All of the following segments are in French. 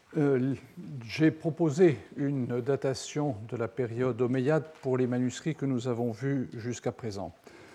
J'ai proposé une datation de la période omeyyade pour les manuscrits que nous avons vus jusqu'à présent.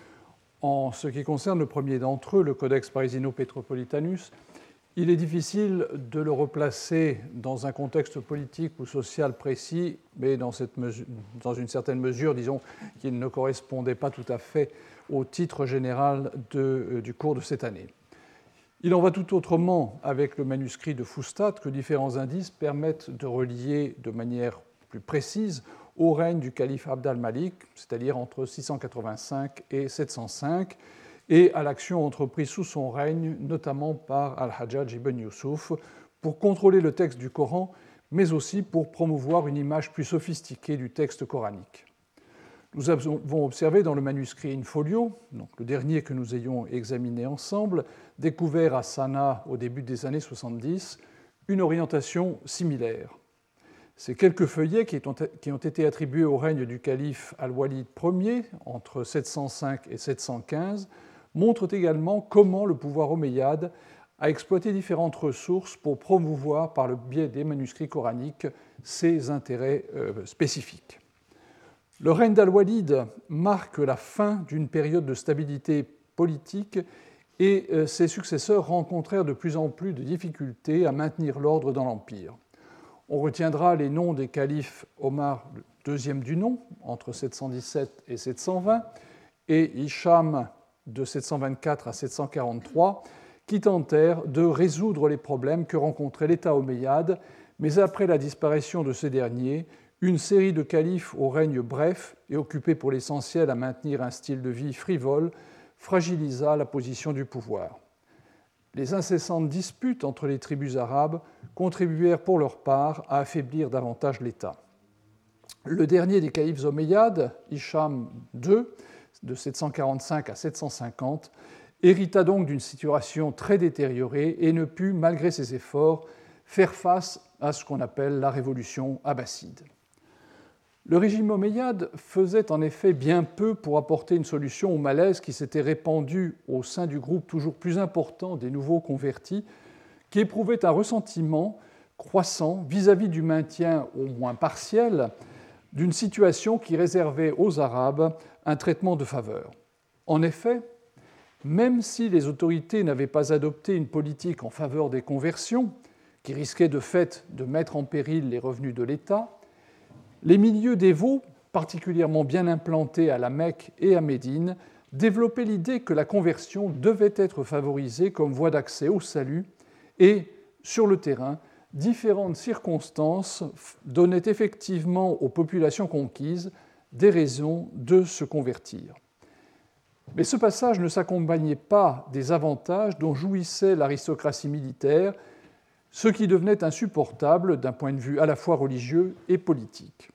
En ce qui concerne le premier d'entre eux, le Codex Parisino-Petropolitanus, il est difficile de le replacer dans un contexte politique ou social précis, mais dans une certaine mesure, disons qu'il ne correspondait pas tout à fait au titre général du cours de cette année. Il en va tout autrement avec le manuscrit de Fustat, que différents indices permettent de relier de manière plus précise au règne du calife Abd al-Malik, c'est-à-dire entre 685 et 705, et à l'action entreprise sous son règne, notamment par Al-Hajjaj ibn Yusuf, pour contrôler le texte du Coran, mais aussi pour promouvoir une image plus sophistiquée du texte coranique. Nous avons observé dans le manuscrit in-folio, donc le dernier que nous ayons examiné ensemble, découvert à Sanaa au début des années 70, une orientation similaire. Ces quelques feuillets qui ont été attribués au règne du calife Al-Walid Ier entre 705 et 715 montrent également comment le pouvoir omeyyade a exploité différentes ressources pour promouvoir, par le biais des manuscrits coraniques, ses intérêts spécifiques. Le règne d'Al-Walid marque la fin d'une période de stabilité politique et ses successeurs rencontrèrent de plus en plus de difficultés à maintenir l'ordre dans l'Empire. On retiendra les noms des califes Omar II du nom, entre 717 et 720, et Hicham de 724 à 743, qui tentèrent de résoudre les problèmes que rencontrait l'État omeyyade, mais après la disparition de ce dernier, une série de califes au règne bref et occupés pour l'essentiel à maintenir un style de vie frivole fragilisa la position du pouvoir. Les incessantes disputes entre les tribus arabes contribuèrent pour leur part à affaiblir davantage l'État. Le dernier des califes omeyyades, Hicham II, de 745 à 750, hérita donc d'une situation très détériorée et ne put, malgré ses efforts, faire face à ce qu'on appelle la révolution abbasside. Le régime omeyyade faisait en effet bien peu pour apporter une solution au malaise qui s'était répandu au sein du groupe toujours plus important des nouveaux convertis, qui éprouvaient un ressentiment croissant vis-à-vis du maintien, au moins partiel, d'une situation qui réservait aux Arabes un traitement de faveur. En effet, même si les autorités n'avaient pas adopté une politique en faveur des conversions, qui risquait de fait de mettre en péril les revenus de l'État, les milieux dévots, particulièrement bien implantés à la Mecque et à Médine, développaient l'idée que la conversion devait être favorisée comme voie d'accès au salut et, sur le terrain, différentes circonstances donnaient effectivement aux populations conquises des raisons de se convertir. Mais ce passage ne s'accompagnait pas des avantages dont jouissait l'aristocratie militaire, ce qui devenait insupportable d'un point de vue à la fois religieux et politique.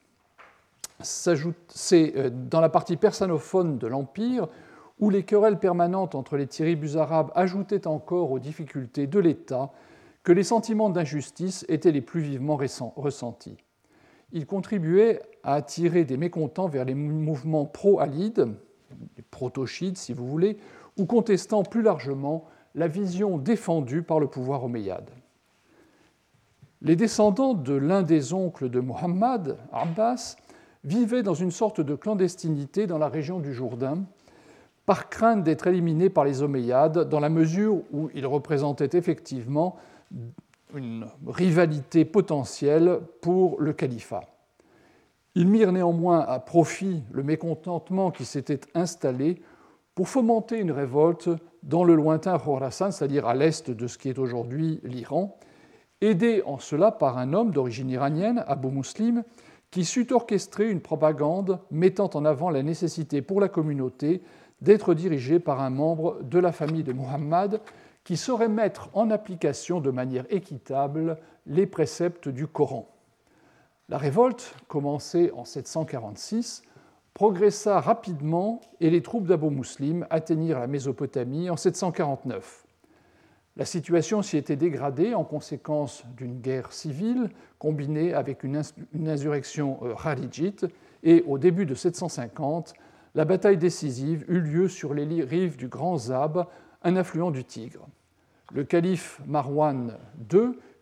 C'est dans la partie persanophone de l'Empire, où les querelles permanentes entre les tribus arabes ajoutaient encore aux difficultés de l'État, que les sentiments d'injustice étaient les plus vivement ressentis. Ils contribuaient à attirer des mécontents vers les mouvements pro-alides, les protochides si vous voulez, ou contestant plus largement la vision défendue par le pouvoir omeyyade. Les descendants de l'un des oncles de Muhammad, Abbas, vivaient dans une sorte de clandestinité dans la région du Jourdain, par crainte d'être éliminés par les Omeyyades, dans la mesure où ils représentaient effectivement une rivalité potentielle pour le califat. Ils mirent néanmoins à profit le mécontentement qui s'était installé pour fomenter une révolte dans le lointain Khorasan, c'est-à-dire à l'est de ce qui est aujourd'hui l'Iran, aidés en cela par un homme d'origine iranienne, Abu Muslim, qui sut orchestrer une propagande mettant en avant la nécessité pour la communauté d'être dirigée par un membre de la famille de Muhammad qui saurait mettre en application de manière équitable les préceptes du Coran. La révolte, commencée en 746, progressa rapidement et les troupes d'Abu Muslim atteignirent la Mésopotamie en 749. La situation s'y était dégradée en conséquence d'une guerre civile combinée avec une insurrection kharidjite et au début de 750, la bataille décisive eut lieu sur les rives du Grand Zab, un affluent du Tigre. Le calife Marwan II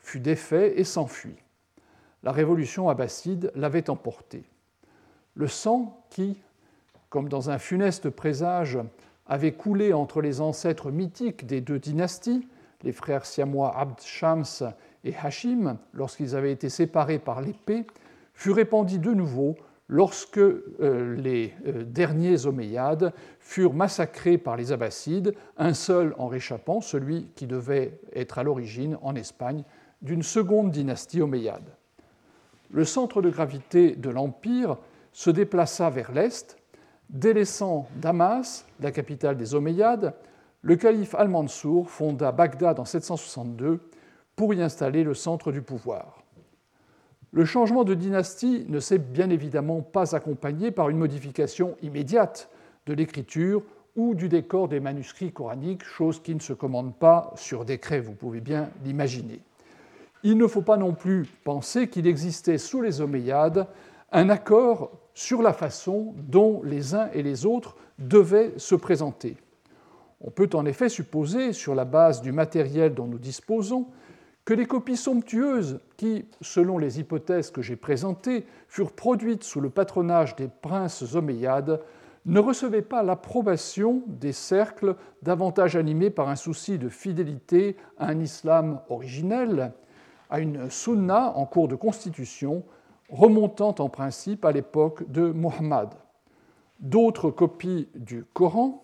fut défait et s'enfuit. La révolution abbasside l'avait emporté. Le sang qui, comme dans un funeste présage, avait coulé entre les ancêtres mythiques des deux dynasties, les frères siamois Abd Shams et Hashim, lorsqu'ils avaient été séparés par l'épée, fut répandu de nouveau lorsque les derniers Omeyyades furent massacrés par les Abbassides, un seul en réchappant, celui qui devait être à l'origine, en Espagne, d'une seconde dynastie omeyyade. Le centre de gravité de l'Empire se déplaça vers l'est, délaissant Damas, la capitale des Omeyyades. Le calife Al-Mansour fonda Bagdad en 762 pour y installer le centre du pouvoir. Le changement de dynastie ne s'est bien évidemment pas accompagné par une modification immédiate de l'écriture ou du décor des manuscrits coraniques, chose qui ne se commande pas sur décret, vous pouvez bien l'imaginer. Il ne faut pas non plus penser qu'il existait sous les Omeyyades un accord sur la façon dont les uns et les autres devaient se présenter. On peut en effet supposer, sur la base du matériel dont nous disposons, que les copies somptueuses qui, selon les hypothèses que j'ai présentées, furent produites sous le patronage des princes omeyyades, ne recevaient pas l'approbation des cercles davantage animés par un souci de fidélité à un islam originel, à une sunna en cours de constitution, remontant en principe à l'époque de Muhammad. D'autres copies du Coran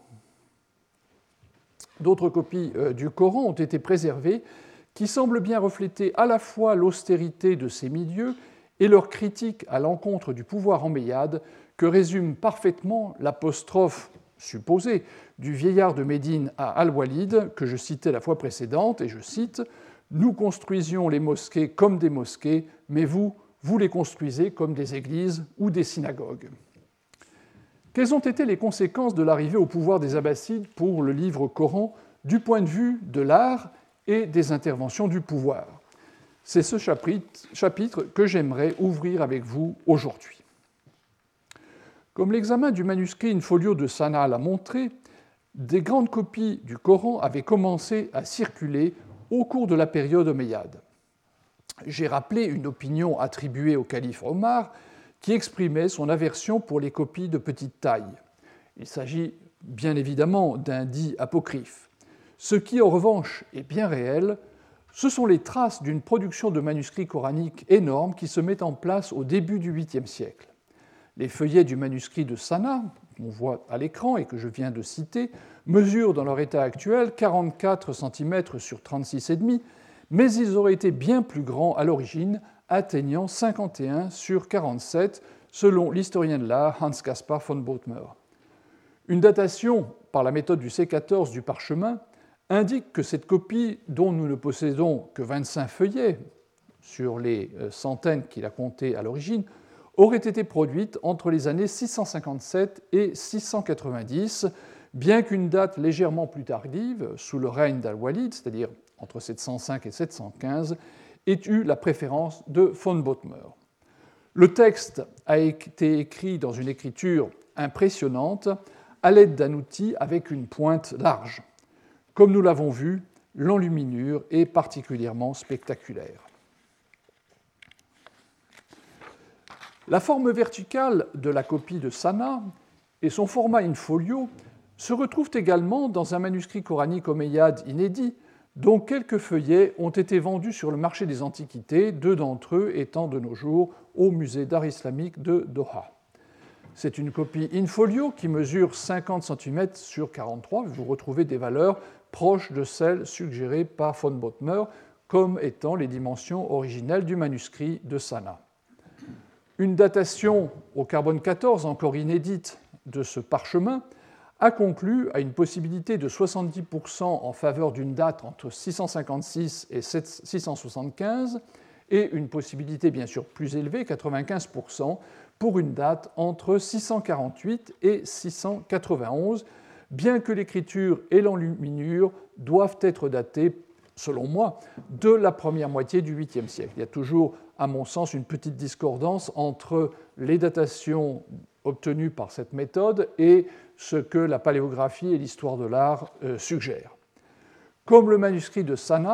ont été préservées qui semblent bien refléter à la fois l'austérité de ces milieux et leur critique à l'encontre du pouvoir omeyyade que résume parfaitement l'apostrophe supposée du vieillard de Médine à Al-Walid que je citais la fois précédente, et je cite « Nous construisions les mosquées comme des mosquées, mais vous les construisez comme des églises ou des synagogues. » Quelles ont été les conséquences de l'arrivée au pouvoir des Abbassides pour le livre Coran du point de vue de l'art et des interventions du pouvoir? C'est ce chapitre que j'aimerais ouvrir avec vous aujourd'hui. Comme l'examen du manuscrit in-folio de Sanaa l'a montré, des grandes copies du Coran avaient commencé à circuler au cours de la période omeyyade. J'ai rappelé une opinion attribuée au calife Omar qui exprimait son aversion pour les copies de petite taille. Il s'agit bien évidemment d'un dit apocryphe. Ce qui, en revanche, est bien réel, ce sont les traces d'une production de manuscrits coraniques énorme qui se met en place au début du 8e siècle. Les feuillets du manuscrit de Sanaa, qu'on voit à l'écran et que je viens de citer, mesurent dans leur état actuel 44 cm sur 36,5, mais ils auraient été bien plus grands à l'origine, atteignant 51 sur 47, selon l'historien de l'art Hans Caspar von Bothmer. Une datation par la méthode du C14 du parchemin indique que cette copie, dont nous ne possédons que 25 feuillets sur les centaines qu'il a comptées à l'origine, aurait été produite entre les années 657 et 690, bien qu'une date légèrement plus tardive, sous le règne d'Al-Walid, c'est-à-dire entre 705 et 715, ait eu la préférence de von Bothmer. Le texte a été écrit dans une écriture impressionnante, à l'aide d'un outil avec une pointe large. Comme nous l'avons vu, l'enluminure est particulièrement spectaculaire. La forme verticale de la copie de Sanaa et son format in-folio se retrouvent également dans un manuscrit coranique omeyyade inédit, dont quelques feuillets ont été vendus sur le marché des antiquités, 2 d'entre eux étant de nos jours au musée d'art islamique de Doha. C'est une copie in-folio qui mesure 50 cm sur 43. Vous retrouvez des valeurs proches de celles suggérées par von Bothmer comme étant les dimensions originelles du manuscrit de Sanaa. Une datation au carbone 14, encore inédite, de ce parchemin a conclu à une possibilité de 70% en faveur d'une date entre 656 et 675 et une possibilité bien sûr plus élevée, 95%, pour une date entre 648 et 691, bien que l'écriture et l'enluminure doivent être datées, selon moi, de la première moitié du 8e siècle. Il y a toujours, à mon sens, une petite discordance entre les datations obtenues par cette méthode et ce que la paléographie et l'histoire de l'art suggèrent. Comme le manuscrit de Sanaa,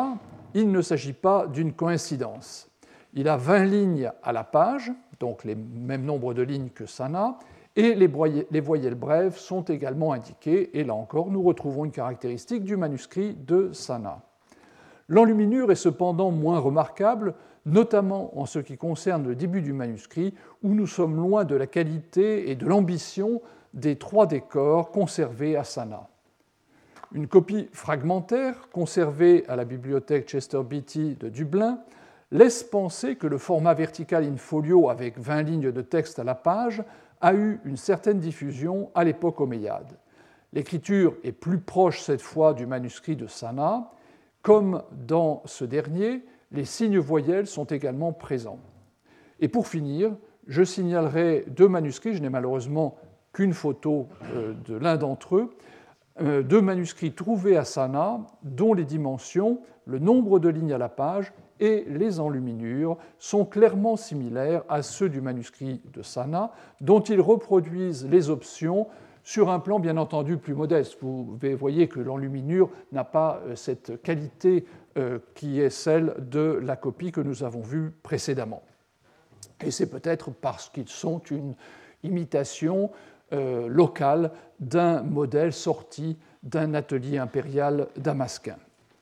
il ne s'agit pas d'une coïncidence. Il a 20 lignes à la page, donc les mêmes nombres de lignes que Sana, et les voyelles brèves sont également indiquées, et là encore, nous retrouvons une caractéristique du manuscrit de Sana. L'enluminure est cependant moins remarquable, notamment en ce qui concerne le début du manuscrit, où nous sommes loin de la qualité et de l'ambition des 3 décors conservés à Sana. Une copie fragmentaire, conservée à la bibliothèque Chester Beatty de Dublin, laisse penser que le format vertical in folio avec 20 lignes de texte à la page a eu une certaine diffusion à l'époque omeyyade. L'écriture est plus proche cette fois du manuscrit de Sana. Comme dans ce dernier, les signes voyelles sont également présents. Et pour finir, je signalerai 2 manuscrits, je n'ai malheureusement qu'une photo de l'un d'entre eux, 2 manuscrits trouvés à Sana, dont les dimensions, le nombre de lignes à la page et les enluminures sont clairement similaires à ceux du manuscrit de Sana, dont ils reproduisent les options sur un plan bien entendu plus modeste. Vous voyez que l'enluminure n'a pas cette qualité qui est celle de la copie que nous avons vue précédemment. Et c'est peut-être parce qu'ils sont une imitation locale d'un modèle sorti d'un atelier impérial damasquin.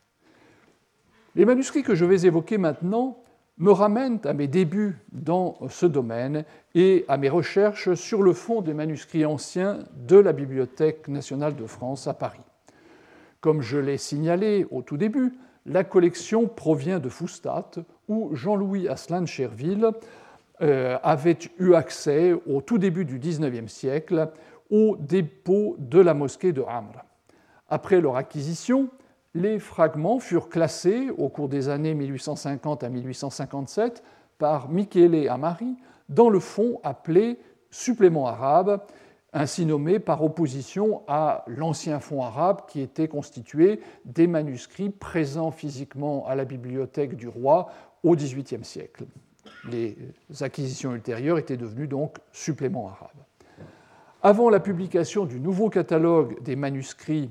Les manuscrits que je vais évoquer maintenant me ramènent à mes débuts dans ce domaine et à mes recherches sur le fond des manuscrits anciens de la Bibliothèque nationale de France à Paris. Comme je l'ai signalé au tout début, la collection provient de Foustat, où Jean-Louis Asselin de Cherville avait eu accès au tout début du XIXe siècle au dépôt de la mosquée de Amr. Après leur acquisition, les fragments furent classés au cours des années 1850 à 1857 par Michele Amari dans le fonds appelé supplément arabe, ainsi nommé par opposition à l'ancien fonds arabe qui était constitué des manuscrits présents physiquement à la bibliothèque du roi au XVIIIe siècle. Les acquisitions ultérieures étaient devenues donc suppléments arabes. Avant la publication du nouveau catalogue des manuscrits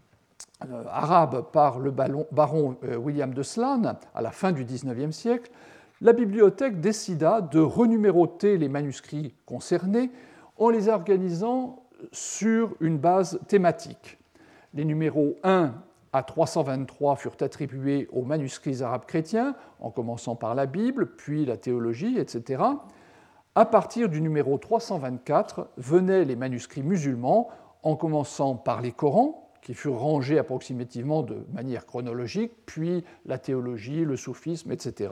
arabe par le baron William de Slan à la fin du XIXe siècle, la bibliothèque décida de renuméroter les manuscrits concernés en les organisant sur une base thématique. Les numéros 1 à 323 furent attribués aux manuscrits arabes chrétiens, en commençant par la Bible, puis la théologie, etc. À partir du numéro 324 venaient les manuscrits musulmans, en commençant par les Corans, qui furent rangés approximativement de manière chronologique, puis la théologie, le soufisme, etc.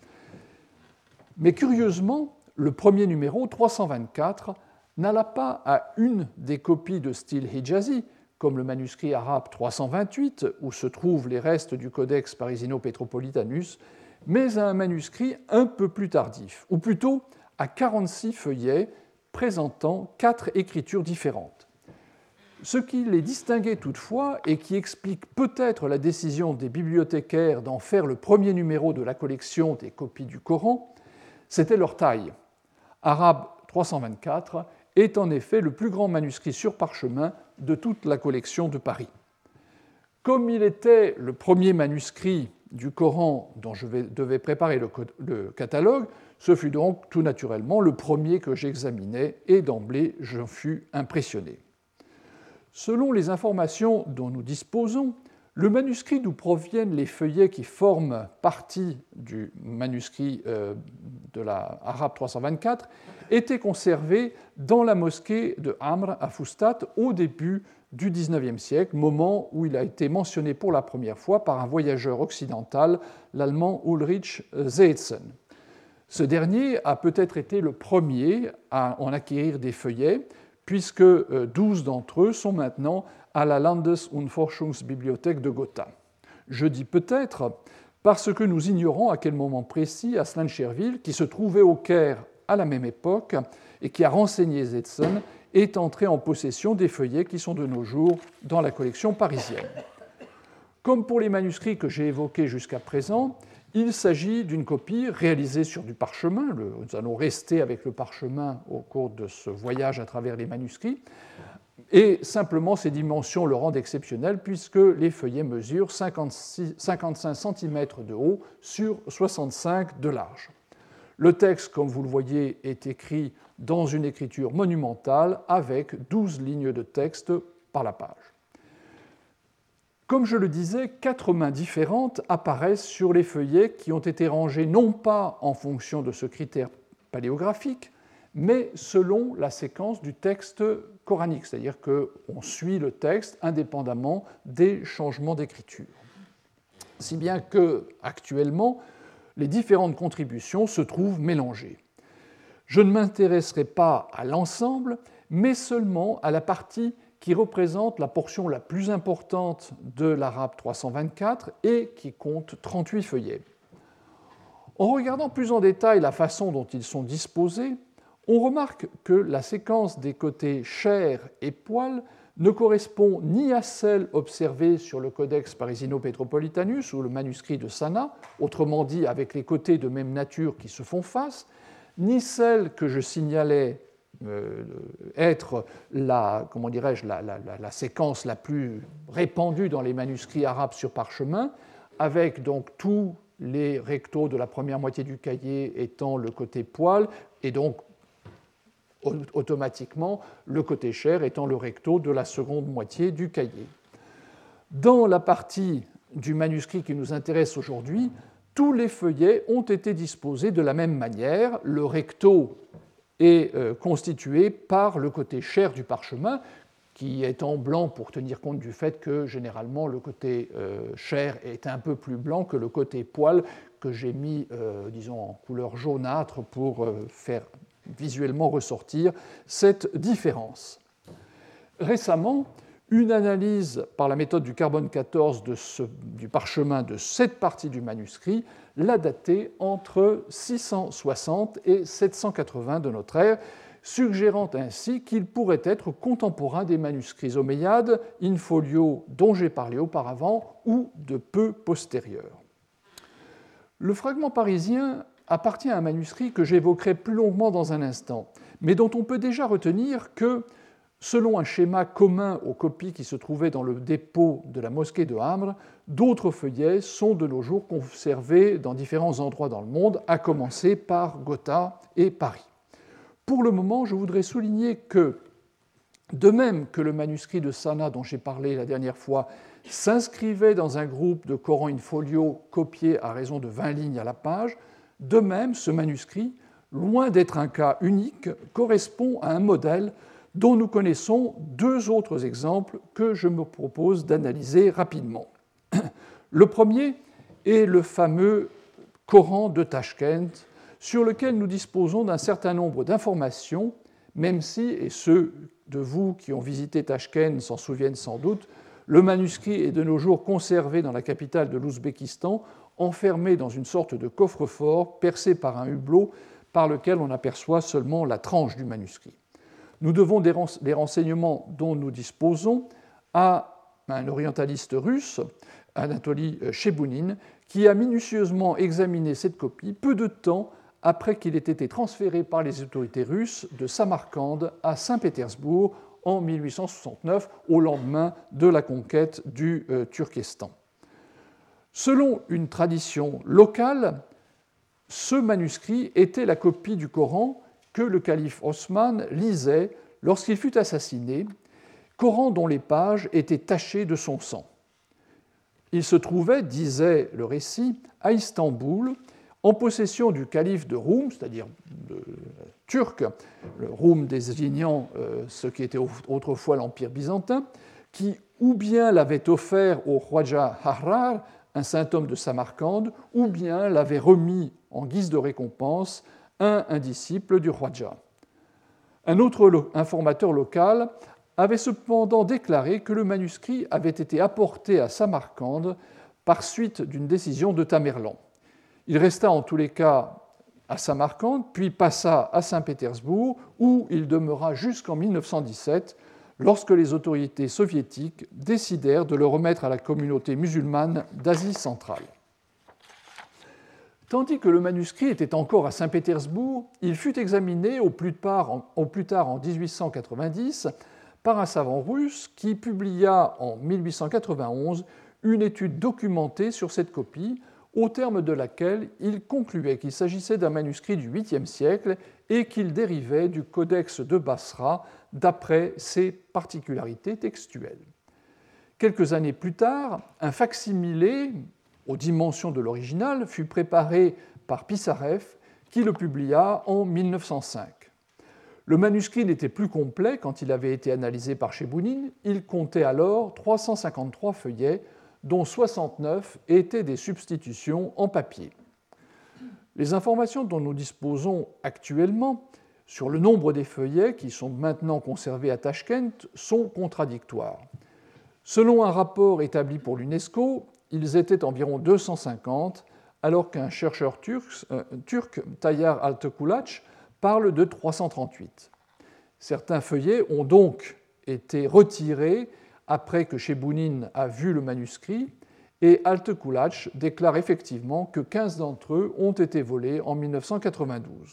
Mais curieusement, le premier numéro, 324, n'alla pas à une des copies de style hijazi, comme le manuscrit arabe 328, où se trouvent les restes du Codex Parisino-Petropolitanus, mais à un manuscrit un peu plus tardif, ou plutôt à 46 feuillets présentant 4 écritures différentes. Ce qui les distinguait toutefois et qui explique peut-être la décision des bibliothécaires d'en faire le premier numéro de la collection des copies du Coran, c'était leur taille. Arabe 324 est en effet le plus grand manuscrit sur parchemin de toute la collection de Paris. Comme il était le premier manuscrit du Coran dont je devais préparer le catalogue, ce fut donc tout naturellement le premier que j'examinais et d'emblée j'en fus impressionné. Selon les informations dont nous disposons, le manuscrit d'où proviennent les feuillets qui forment partie du manuscrit de la Arabe 324 était conservé dans la mosquée de Amr à Foustat au début du XIXe siècle, moment où il a été mentionné pour la première fois par un voyageur occidental, l'allemand Ulrich Seetzen. Ce dernier a peut-être été le premier à en acquérir des feuillets, puisque 12 d'entre eux sont maintenant à la Landes- und Forschungsbibliothek de Gotha. Je dis peut-être parce que nous ignorons à quel moment précis Asselin de Cherville, qui se trouvait au Caire à la même époque et qui a renseigné Seetzen, est entré en possession des feuillets qui sont de nos jours dans la collection parisienne. Comme pour les manuscrits que j'ai évoqués jusqu'à présent, il s'agit d'une copie réalisée sur du parchemin. Nous allons rester avec le parchemin au cours de ce voyage à travers les manuscrits. Et simplement, ces dimensions le rendent exceptionnel puisque les feuillets mesurent 55 cm de haut sur 65 de large. Le texte, comme vous le voyez, est écrit dans une écriture monumentale avec 12 lignes de texte par la page. Comme je le disais, 4 mains différentes apparaissent sur les feuillets qui ont été rangés non pas en fonction de ce critère paléographique, mais selon la séquence du texte coranique, c'est-à-dire qu'on suit le texte indépendamment des changements d'écriture. Si bien que, actuellement, les différentes contributions se trouvent mélangées. Je ne m'intéresserai pas à l'ensemble, mais seulement à la partie qui représente la portion la plus importante de l'arabe 324 et qui compte 38 feuillets. En regardant plus en détail la façon dont ils sont disposés, on remarque que la séquence des côtés chair et poil ne correspond ni à celle observée sur le Codex Parisino-Petropolitanus ou le manuscrit de Sanaa, autrement dit avec les côtés de même nature qui se font face, ni celle que je signalais être la séquence la plus répandue dans les manuscrits arabes sur parchemin, avec donc tous les rectos de la première moitié du cahier étant le côté poil, et donc automatiquement le côté chair étant le recto de la seconde moitié du cahier. Dans la partie du manuscrit qui nous intéresse aujourd'hui, tous les feuillets ont été disposés de la même manière. Le recto est constitué par le côté chair du parchemin, qui est en blanc pour tenir compte du fait que généralement le côté chair est un peu plus blanc que le côté poil, que j'ai mis, disons, en couleur jaunâtre pour faire visuellement ressortir cette différence. Récemment, une analyse par la méthode du carbone 14 du parchemin de cette partie du manuscrit l'a daté entre 660 et 780 de notre ère, suggérant ainsi qu'il pourrait être contemporain des manuscrits omeyyades, in folio dont j'ai parlé auparavant, ou de peu postérieurs. Le fragment parisien appartient à un manuscrit que j'évoquerai plus longuement dans un instant, mais dont on peut déjà retenir que, selon un schéma commun aux copies qui se trouvaient dans le dépôt de la mosquée de Hamre, d'autres feuillets sont de nos jours conservés dans différents endroits dans le monde, à commencer par Gotha et Paris. Pour le moment, je voudrais souligner que, de même que le manuscrit de Sanaa dont j'ai parlé la dernière fois s'inscrivait dans un groupe de Coran in folio copiés à raison de 20 lignes à la page, de même, ce manuscrit, loin d'être un cas unique, correspond à un modèle dont nous connaissons 2 autres exemples que je me propose d'analyser rapidement. Le premier est le fameux Coran de Tachkent, sur lequel nous disposons d'un certain nombre d'informations, même si, et ceux de vous qui ont visité Tachkent s'en souviennent sans doute, le manuscrit est de nos jours conservé dans la capitale de l'Ouzbékistan, enfermé dans une sorte de coffre-fort percé par un hublot par lequel on aperçoit seulement la tranche du manuscrit. Nous devons les renseignements dont nous disposons à un orientaliste russe, Anatoly Chebunin, qui a minutieusement examiné cette copie peu de temps après qu'il ait été transféré par les autorités russes de Samarcande à Saint-Pétersbourg en 1869, au lendemain de la conquête du Turkestan. Selon une tradition locale, ce manuscrit était la copie du Coran que le calife Osman lisait lorsqu'il fut assassiné, Coran dont les pages étaient tachées de son sang. Il se trouvait, disait le récit, à Istanbul, en possession du calife de Roum, c'est-à-dire turc, le Roum désignant ce qui était autrefois l'Empire byzantin, qui ou bien l'avait offert au Khwaja Ahrar, un saint homme de Samarcande, ou bien l'avait remis en guise de récompense à un disciple du Khwaja. Un autre informateur local avait cependant déclaré que le manuscrit avait été apporté à Samarcande par suite d'une décision de Tamerlan. Il resta en tous les cas à Samarcande, puis passa à Saint-Pétersbourg, où il demeura jusqu'en 1917, lorsque les autorités soviétiques décidèrent de le remettre à la communauté musulmane d'Asie centrale. Tandis que le manuscrit était encore à Saint-Pétersbourg, il fut examiné au plus tard en 1890 par un savant russe qui publia en 1891 une étude documentée sur cette copie, au terme de laquelle il concluait qu'il s'agissait d'un manuscrit du 8e siècle et qu'il dérivait du codex de Basra d'après ses particularités textuelles. Quelques années plus tard, un fac-similé aux dimensions de l'original fut préparé par Pissarev, qui le publia en 1905. Le manuscrit n'était plus complet quand il avait été analysé par Chebounine. Il comptait alors 353 feuillets, dont 69 étaient des substitutions en papier. Les informations dont nous disposons actuellement sur le nombre des feuillets qui sont maintenant conservés à Tachkent sont contradictoires. Selon un rapport établi pour l'UNESCO, ils étaient environ 250, alors qu'un chercheur turc, Tayyar Altıkulaç, parle de 338. Certains feuillets ont donc été retirés après que Chebounine a vu le manuscrit, et Altıkulaç déclare effectivement que 15 d'entre eux ont été volés en 1992.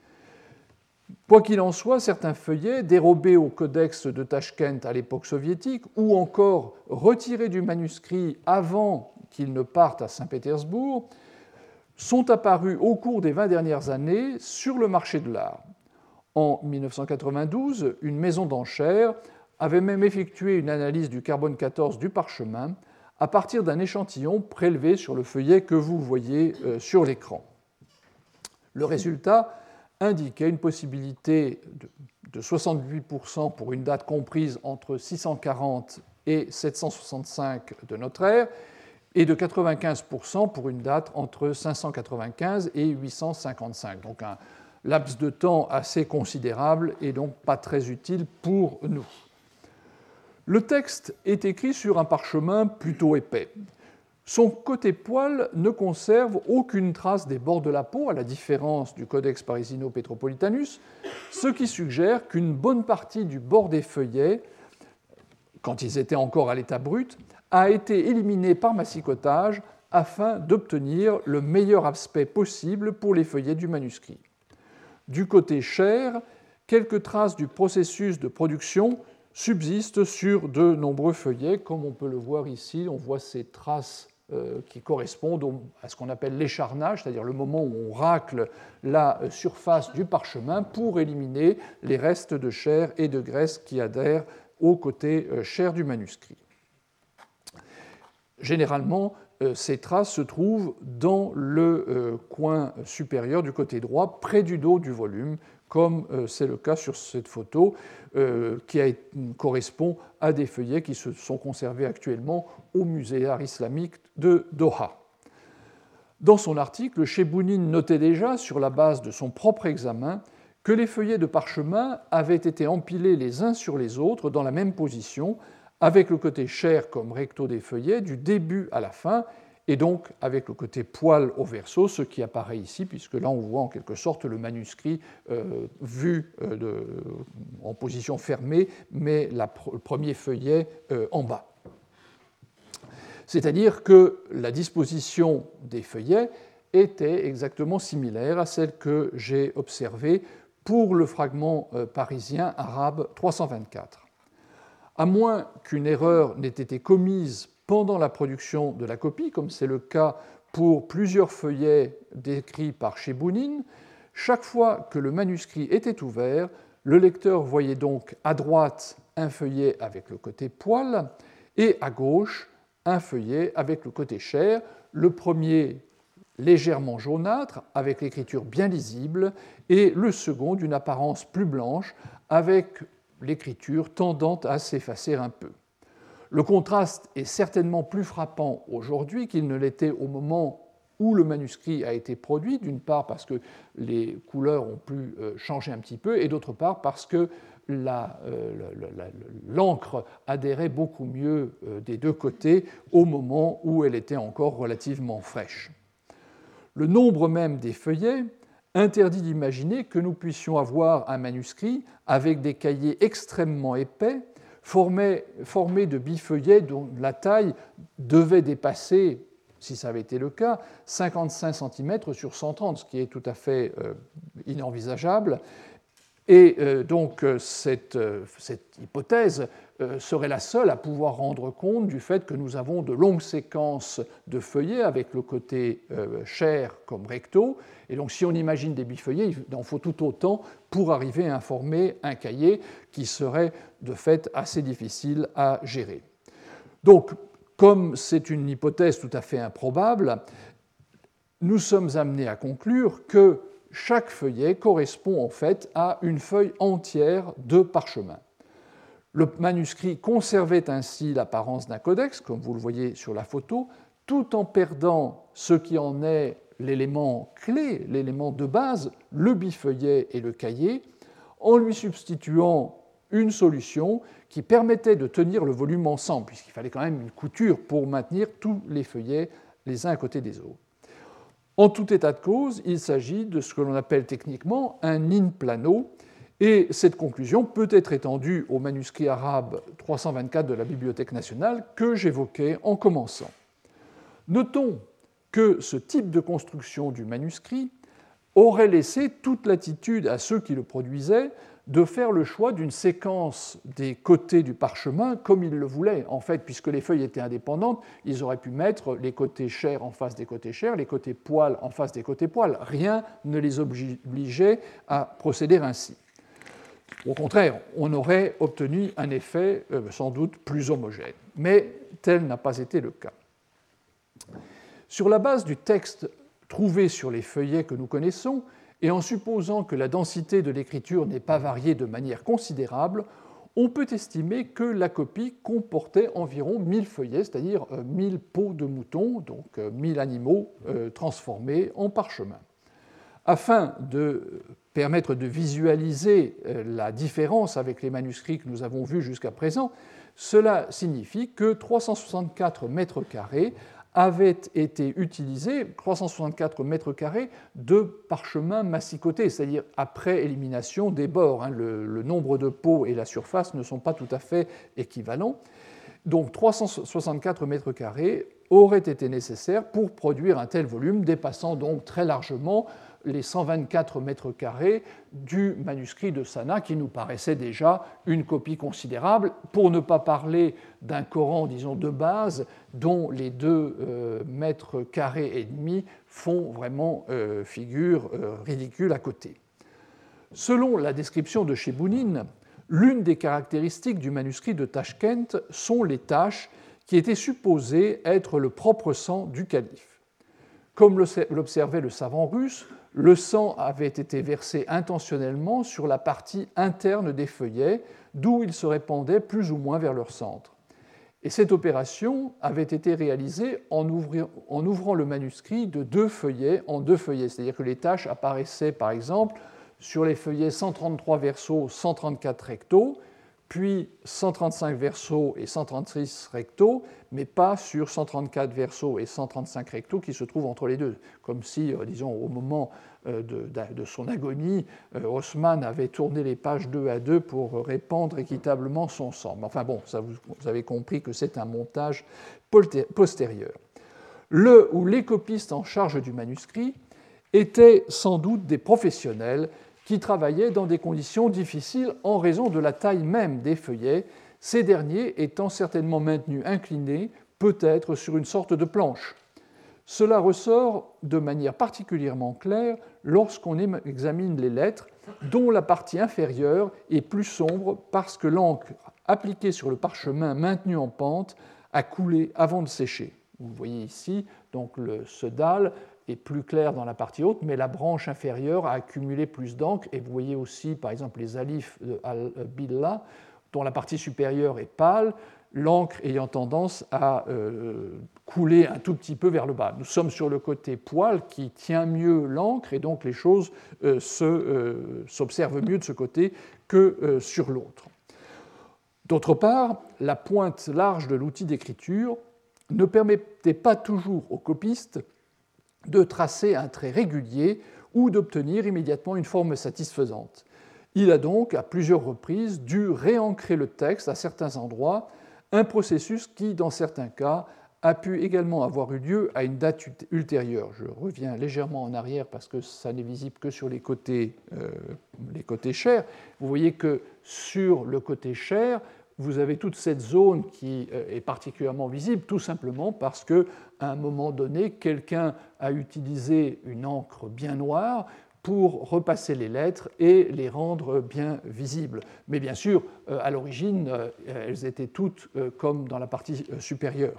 Quoi qu'il en soit, certains feuillets dérobés au codex de Tachkent à l'époque soviétique ou encore retirés du manuscrit avant qu'ils ne partent à Saint-Pétersbourg sont apparus au cours des 20 dernières années sur le marché de l'art. En 1992, une maison d'enchères avait même effectué une analyse du carbone 14 du parchemin à partir d'un échantillon prélevé sur le feuillet que vous voyez sur l'écran. Le résultat indiquait une possibilité de 68% pour une date comprise entre 640 et 765 de notre ère, et de 95% pour une date entre 595 et 855. Donc un laps de temps assez considérable et donc pas très utile pour nous. Le texte est écrit sur un parchemin plutôt épais. Son côté poil ne conserve aucune trace des bords de la peau, à la différence du Codex Parisino-Petropolitanus, ce qui suggère qu'une bonne partie du bord des feuillets, quand ils étaient encore à l'état brut, a été éliminée par massicotage afin d'obtenir le meilleur aspect possible pour les feuillets du manuscrit. Du côté chair, quelques traces du processus de production subsistent sur de nombreux feuillets, comme on peut le voir ici. On voit ces traces qui correspondent à ce qu'on appelle l'écharnage, c'est-à-dire le moment où on racle la surface du parchemin pour éliminer les restes de chair et de graisse qui adhèrent au côté chair du manuscrit. Généralement, ces traces se trouvent dans le coin supérieur du côté droit, près du dos du volume, comme c'est le cas sur cette photo, qui correspond à des feuillets qui se sont conservés actuellement au Musée d'art islamique de Doha. Dans son article, Chebounine notait déjà, sur la base de son propre examen, que les feuillets de parchemin avaient été empilés les uns sur les autres dans la même position, avec le côté chair comme recto des feuillets du début à la fin, et donc avec le côté poil au verso, ce qui apparaît ici, puisque là on voit en quelque sorte le manuscrit vu en position fermée, mais le premier feuillet en bas. C'est-à-dire que la disposition des feuillets était exactement similaire à celle que j'ai observée pour le fragment parisien arabe 324. À moins qu'une erreur n'ait été commise pendant la production de la copie, comme c'est le cas pour plusieurs feuillets décrits par Chebounine, chaque fois que le manuscrit était ouvert, le lecteur voyait donc à droite un feuillet avec le côté poil et à gauche un feuillet avec le côté chair, le premier légèrement jaunâtre avec l'écriture bien lisible et le second d'une apparence plus blanche avec l'écriture tendant à s'effacer un peu. Le contraste est certainement plus frappant aujourd'hui qu'il ne l'était au moment où le manuscrit a été produit, d'une part parce que les couleurs ont pu changer un petit peu, et d'autre part parce que l'encre adhérait beaucoup mieux des deux côtés au moment où elle était encore relativement fraîche. Le nombre même des feuillets interdit d'imaginer que nous puissions avoir un manuscrit avec des cahiers extrêmement épais, formés de bifeuillets dont la taille devait dépasser, si ça avait été le cas, 55 cm sur 130, ce qui est tout à fait inenvisageable, Et donc cette hypothèse serait la seule à pouvoir rendre compte du fait que nous avons de longues séquences de feuillets avec le côté chair comme recto. Et donc si on imagine des bifeuillets, il en faut tout autant pour arriver à former un cahier qui serait de fait assez difficile à gérer. Donc, comme c'est une hypothèse tout à fait improbable, nous sommes amenés à conclure que chaque feuillet correspond en fait à une feuille entière de parchemin. Le manuscrit conservait ainsi l'apparence d'un codex, comme vous le voyez sur la photo, tout en perdant ce qui en est l'élément clé, l'élément de base, le bifeuillet et le cahier, en lui substituant une solution qui permettait de tenir le volume ensemble, puisqu'il fallait quand même une couture pour maintenir tous les feuillets les uns à côté des autres. En tout état de cause, il s'agit de ce que l'on appelle techniquement un in plano, et cette conclusion peut être étendue au manuscrit arabe 324 de la Bibliothèque nationale que j'évoquais en commençant. Notons que ce type de construction du manuscrit aurait laissé toute latitude à ceux qui le produisaient de faire le choix d'une séquence des côtés du parchemin comme ils le voulaient. En fait, puisque les feuilles étaient indépendantes, ils auraient pu mettre les côtés chair en face des côtés chair, les côtés poils en face des côtés poils. Rien ne les obligeait à procéder ainsi. Au contraire, on aurait obtenu un effet sans doute plus homogène. Mais tel n'a pas été le cas. Sur la base du texte trouvé sur les feuillets que nous connaissons, et en supposant que la densité de l'écriture n'ait pas varié de manière considérable, on peut estimer que la copie comportait environ 1000 feuillets, c'est-à-dire 1000 peaux de moutons, donc 1000 animaux transformés en parchemin. Afin de permettre de visualiser la différence avec les manuscrits que nous avons vus jusqu'à présent, cela signifie que 364 mètres carrés avaient été utilisés, 364 mètres carrés de parchemin massicoté, c'est-à-dire après élimination des bords. Le nombre de peaux et la surface ne sont pas tout à fait équivalents. Donc 364 mètres carrés auraient été nécessaires pour produire un tel volume, dépassant donc très largement les 124 mètres carrés du manuscrit de Sanaa, qui nous paraissait déjà une copie considérable, pour ne pas parler d'un Coran, disons, de base, dont les 2 mètres carrés et demi font vraiment figure ridicule à côté. Selon la description de Chebounine, l'une des caractéristiques du manuscrit de Tachkent sont les taches qui étaient supposées être le propre sang du calife. Comme l'observait le savant russe, le sang avait été versé intentionnellement sur la partie interne des feuillets, d'où il se répandait plus ou moins vers leur centre. Et cette opération avait été réalisée en ouvrant le manuscrit de 2 feuillets en 2 feuillets, c'est-à-dire que les taches apparaissaient par exemple sur les feuillets 133 verso, 134 recto, puis 135 verso et 136 recto, mais pas sur 134 verso et 135 recto qui se trouvent entre les deux, comme si, disons, au moment de son agonie, Haussmann avait tourné les pages 2 à 2 pour répandre équitablement son sang. Mais enfin bon, ça, vous avez compris que c'est un montage postérieur. Le ou les copistes en charge du manuscrit étaient sans doute des professionnels qui travaillaient dans des conditions difficiles en raison de la taille même des feuillets, ces derniers étant certainement maintenus inclinés, peut-être sur une sorte de planche. Cela ressort de manière particulièrement claire lorsqu'on examine les lettres, dont la partie inférieure est plus sombre parce que l'encre appliquée sur le parchemin maintenu en pente a coulé avant de sécher. Vous voyez ici, donc ce dalle est plus clair dans la partie haute, mais la branche inférieure a accumulé plus d'encre. Et vous voyez aussi, par exemple, les alifs de Al-Billa, dont la partie supérieure est pâle, l'encre ayant tendance à couler un tout petit peu vers le bas. Nous sommes sur le côté poil qui tient mieux l'encre, et donc les choses s'observent mieux de ce côté que sur l'autre. D'autre part, la pointe large de l'outil d'écriture ne permettait pas toujours aux copistes de tracer un trait régulier ou d'obtenir immédiatement une forme satisfaisante. Il a donc, à plusieurs reprises, dû réancrer le texte à certains endroits, un processus qui, dans certains cas, a pu également avoir eu lieu à une date ultérieure. Je reviens légèrement en arrière parce que ça n'est visible que sur les côtés chers. Vous voyez que sur le côté cher, vous avez toute cette zone qui est particulièrement visible, tout simplement parce qu'à un moment donné, quelqu'un a utilisé une encre bien noire pour repasser les lettres et les rendre bien visibles. Mais bien sûr, à l'origine, elles étaient toutes comme dans la partie supérieure.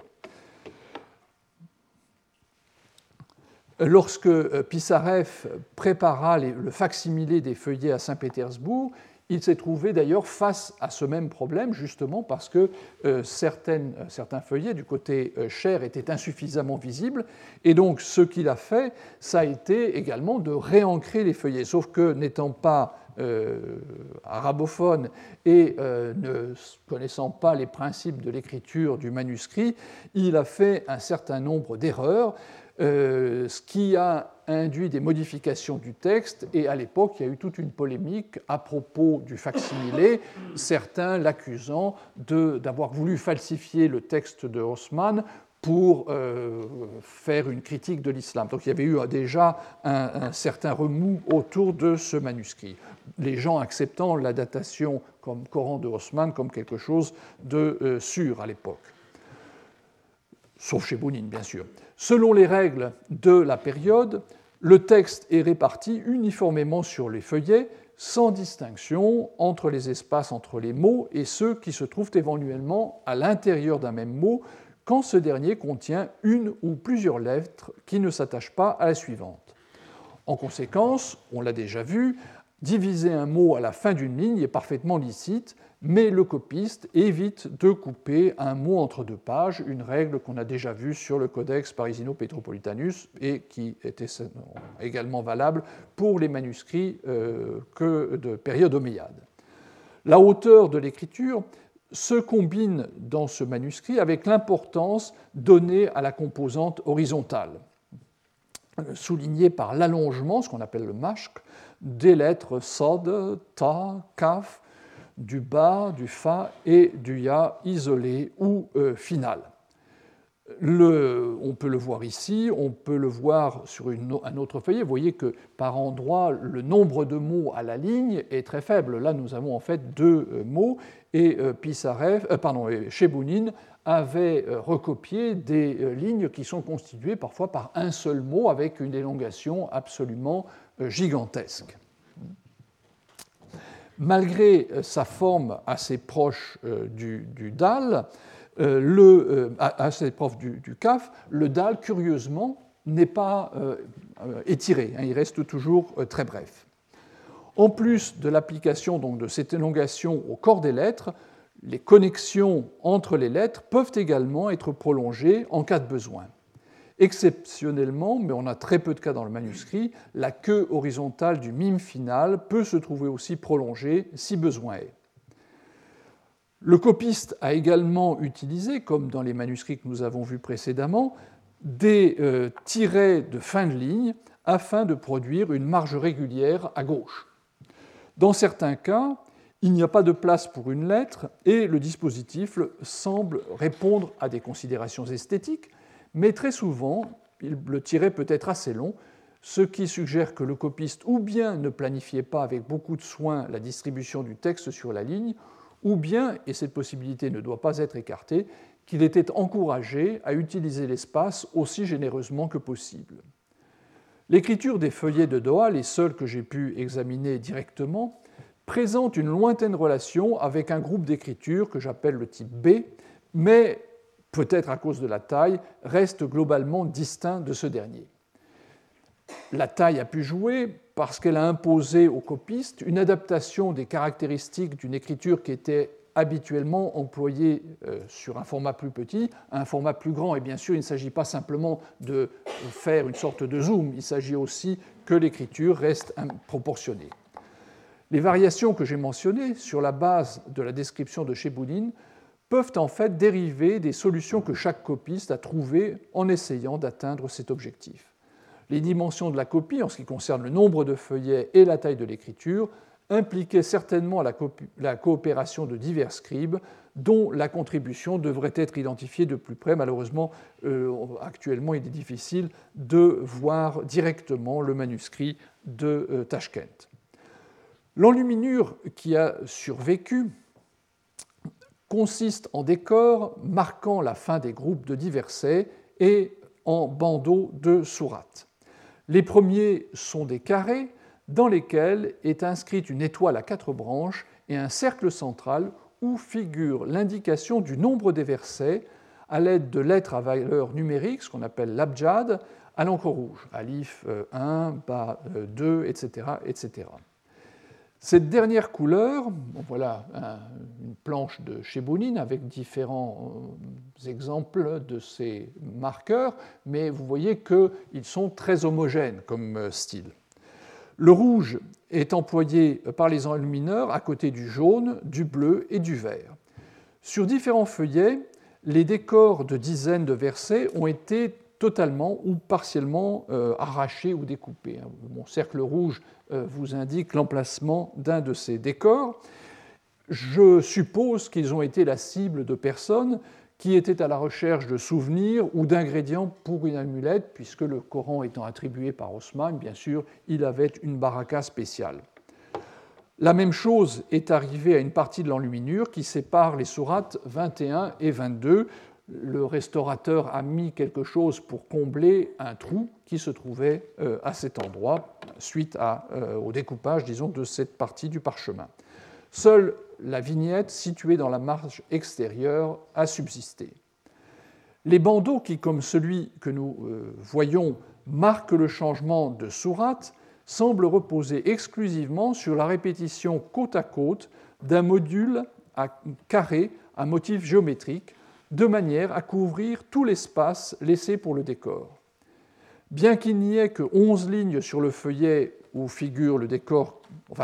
Lorsque Pissarev prépara le fac-similé des feuillets à Saint-Pétersbourg, il s'est trouvé d'ailleurs face à ce même problème, justement parce que certains feuillets du côté cher étaient insuffisamment visibles, et donc ce qu'il a fait, ça a été également de réancrer les feuillets, sauf que n'étant pas arabophone et ne connaissant pas les principes de l'écriture du manuscrit, il a fait un certain nombre d'erreurs, ce qui a induit des modifications du texte, et à l'époque, il y a eu toute une polémique à propos du fac-similé, certains l'accusant d'avoir voulu falsifier le texte de Haussmann pour faire une critique de l'islam. Donc il y avait eu déjà un certain remous autour de ce manuscrit, les gens acceptant la datation comme Coran de Haussmann comme quelque chose de sûr à l'époque. Sauf chez Bounine, bien sûr. Selon les règles de la période, le texte est réparti uniformément sur les feuillets, sans distinction entre les espaces entre les mots et ceux qui se trouvent éventuellement à l'intérieur d'un même mot, quand ce dernier contient une ou plusieurs lettres qui ne s'attachent pas à la suivante. En conséquence, on l'a déjà vu, diviser un mot à la fin d'une ligne est parfaitement licite, mais le copiste évite de couper un mot entre deux pages, une règle qu'on a déjà vue sur le Codex Parisino-Petropolitanus et qui était également valable pour les manuscrits de période omeyyade. La hauteur de l'écriture se combine dans ce manuscrit avec l'importance donnée à la composante horizontale, soulignée par l'allongement, ce qu'on appelle le mashq, des lettres sod, ta, kaf, du ba, du fa et du ya isolé ou final. On peut le voir ici, on peut le voir sur un autre feuillet. Vous voyez que par endroits, le nombre de mots à la ligne est très faible. Là, nous avons en fait 2 mots, et Chebounine avait recopié des lignes qui sont constituées parfois par un seul mot avec une élongation absolument gigantesque. Malgré sa forme assez proche du dal, assez proche du kaf, le dal, curieusement, n'est pas étiré, il reste toujours très bref. En plus de l'application donc, de cette élongation au corps des lettres, les connexions entre les lettres peuvent également être prolongées en cas de besoin. Exceptionnellement, mais on a très peu de cas dans le manuscrit, la queue horizontale du mime final peut se trouver aussi prolongée si besoin est. Le copiste a également utilisé, comme dans les manuscrits que nous avons vus précédemment, des tirets de fin de ligne afin de produire une marge régulière à gauche. Dans certains cas, il n'y a pas de place pour une lettre et le dispositif semble répondre à des considérations esthétiques, mais très souvent, le tiret peut être assez long, ce qui suggère que le copiste ou bien ne planifiait pas avec beaucoup de soin la distribution du texte sur la ligne, ou bien, et cette possibilité ne doit pas être écartée, qu'il était encouragé à utiliser l'espace aussi généreusement que possible. L'écriture des feuillets de Doha, les seuls que j'ai pu examiner directement, présente une lointaine relation avec un groupe d'écriture que j'appelle le type B, mais peut-être à cause de la taille, reste globalement distinct de ce dernier. La taille a pu jouer parce qu'elle a imposé aux copistes une adaptation des caractéristiques d'une écriture qui était habituellement employée sur un format plus petit à un format plus grand. Et bien sûr, il ne s'agit pas simplement de faire une sorte de zoom, il s'agit aussi que l'écriture reste proportionnée. Les variations que j'ai mentionnées sur la base de la description de Chebounine peuvent en fait dériver des solutions que chaque copiste a trouvées en essayant d'atteindre cet objectif. Les dimensions de la copie, en ce qui concerne le nombre de feuillets et la taille de l'écriture, impliquait certainement la coopération de divers scribes dont la contribution devrait être identifiée de plus près. Malheureusement, actuellement, il est difficile de voir directement le manuscrit de Tachkent. L'enluminure qui a survécu consiste en décors marquant la fin des groupes de dix versets et en bandeaux de sourates. Les premiers sont des carrés dans lesquels est inscrite une étoile à 4 branches et un cercle central où figure l'indication du nombre des versets à l'aide de lettres à valeur numérique, ce qu'on appelle l'abjad, à l'encre rouge, alif 1, ba 2, etc., etc. Cette dernière couleur, voilà une planche de Chebounine avec différents exemples de ces marqueurs, mais vous voyez qu'ils sont très homogènes comme style. Le rouge est employé par les enlumineurs à côté du jaune, du bleu et du vert. Sur différents feuillets, les décors de dizaines de versets ont été totalement ou partiellement arrachés ou découpés. Mon cercle rouge vous indique l'emplacement d'un de ces décors. Je suppose qu'ils ont été la cible de personnes qui étaient à la recherche de souvenirs ou d'ingrédients pour une amulette, puisque le Coran étant attribué par Haussmann, bien sûr, il avait une baraka spéciale. La même chose est arrivée à une partie de l'enluminure qui sépare les sourates 21 et 22. Le restaurateur a mis quelque chose pour combler un trou qui se trouvait à cet endroit, suite au découpage, disons, de cette partie du parchemin. Seule la vignette située dans la marge extérieure a subsisté. Les bandeaux qui, comme celui que nous voyons, marquent le changement de sourate, semblent reposer exclusivement sur la répétition côte à côte d'un module carré à motif géométrique, de manière à couvrir tout l'espace laissé pour le décor. Bien qu'il n'y ait que 11 lignes sur le feuillet où figurait le décor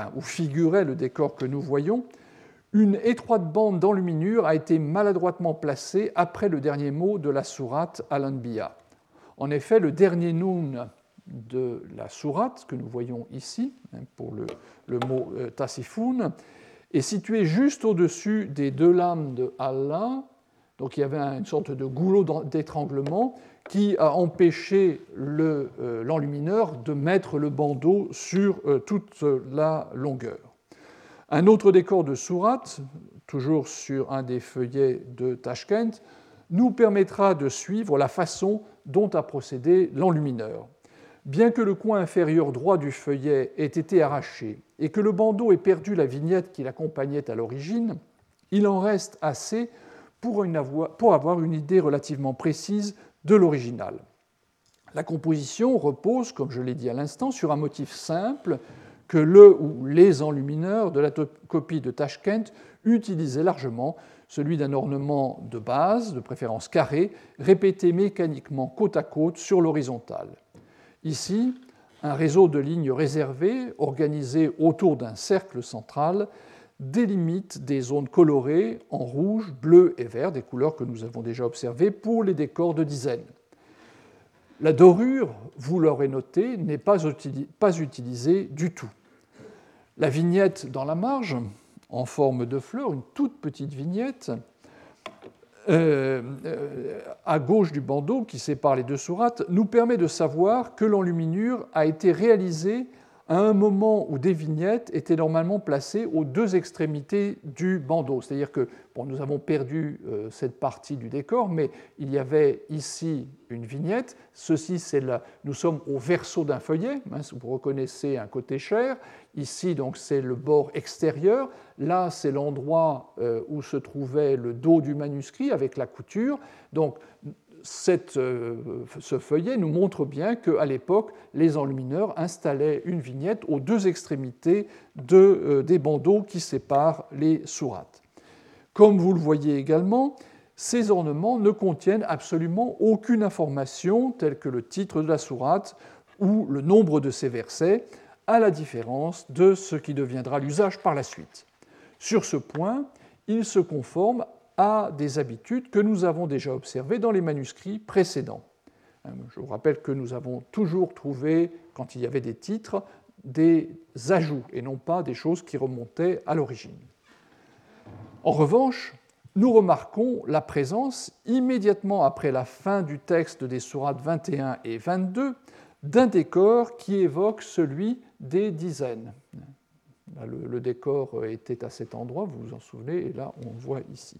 que nous voyons, une étroite bande d'enluminure a été maladroitement placée après le dernier mot de la sourate Al-Anbiya. En effet, le dernier noun de la sourate, que nous voyons ici, pour le mot Tasifoun, est situé juste au-dessus des deux lames de Allah. Donc il y avait une sorte de goulot d'étranglement qui a empêché l'enlumineur de mettre le bandeau sur toute la longueur. Un autre décor de sourate, toujours sur un des feuillets de Tachkent, nous permettra de suivre la façon dont a procédé l'enlumineur. Bien que le coin inférieur droit du feuillet ait été arraché et que le bandeau ait perdu la vignette qui l'accompagnait à l'origine, il en reste assez pour avoir une idée relativement précise de l'original. La composition repose, comme je l'ai dit à l'instant, sur un motif simple que le ou les enlumineurs de la copie de Tachkent utilisaient largement, celui d'un ornement de base, de préférence carré, répété mécaniquement côte à côte sur l'horizontale. Ici, un réseau de lignes réservées, organisées autour d'un cercle central, délimite des zones colorées en rouge, bleu et vert, des couleurs que nous avons déjà observées pour les décors de dizaines. La dorure, vous l'aurez noté, n'est pas utilisée du tout. La vignette dans la marge, en forme de fleur, une toute petite vignette, à gauche du bandeau qui sépare les deux sourates, nous permet de savoir que l'enluminure a été réalisée à un moment où des vignettes étaient normalement placées aux deux extrémités du bandeau. C'est-à-dire que nous avons perdu cette partie du décor, mais il y avait ici une vignette. Nous sommes au verso d'un feuillet. Vous reconnaissez un côté chair. Ici, donc, c'est le bord extérieur. Là, c'est l'endroit où se trouvait le dos du manuscrit avec la couture. Donc, ce feuillet nous montre bien qu'à l'époque, les enlumineurs installaient une vignette aux deux extrémités des bandeaux qui séparent les sourates. Comme vous le voyez également, ces ornements ne contiennent absolument aucune information telle que le titre de la sourate ou le nombre de ses versets, à la différence de ce qui deviendra l'usage par la suite. Sur ce point, ils se conforment à des habitudes que nous avons déjà observées dans les manuscrits précédents. Je vous rappelle que nous avons toujours trouvé, quand il y avait des titres, des ajouts et non pas des choses qui remontaient à l'origine. En revanche, nous remarquons la présence, immédiatement après la fin du texte des sourates 21 et 22, d'un décor qui évoque celui des dizaines. Là, le décor était à cet endroit, vous vous en souvenez, et là on voit ici.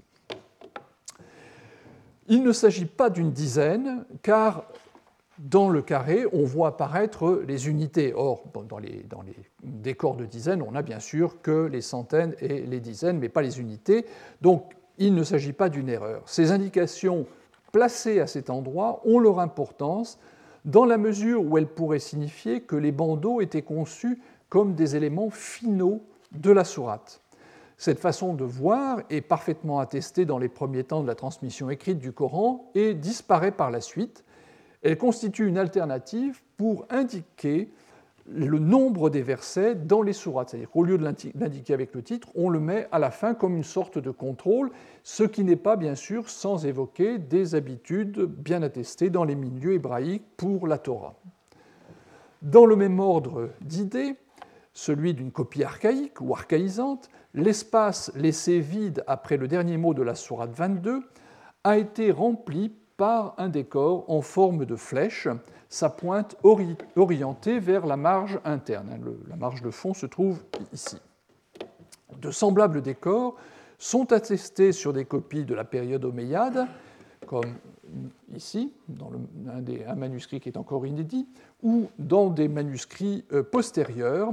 Il ne s'agit pas d'une dizaine, car dans le carré, on voit apparaître les unités. Or, dans les décors de dizaines, on a bien sûr que les centaines et les dizaines, mais pas les unités. Donc, il ne s'agit pas d'une erreur. Ces indications placées à cet endroit ont leur importance dans la mesure où elles pourraient signifier que les bandeaux étaient conçus comme des éléments finaux de la sourate. Cette façon de voir est parfaitement attestée dans les premiers temps de la transmission écrite du Coran et disparaît par la suite. Elle constitue une alternative pour indiquer le nombre des versets dans les sourates. C'est-à-dire qu'au lieu de l'indiquer avec le titre, on le met à la fin comme une sorte de contrôle, ce qui n'est pas bien sûr sans évoquer des habitudes bien attestées dans les milieux hébraïques pour la Torah. Dans le même ordre d'idées, celui d'une copie archaïque ou archaïsante, l'espace laissé vide après le dernier mot de la sourate 22 a été rempli par un décor en forme de flèche, sa pointe orientée vers la marge interne. La marge de fond se trouve ici. De semblables décors sont attestés sur des copies de la période omeyyade, comme ici, dans un manuscrit qui est encore inédit, ou dans des manuscrits postérieurs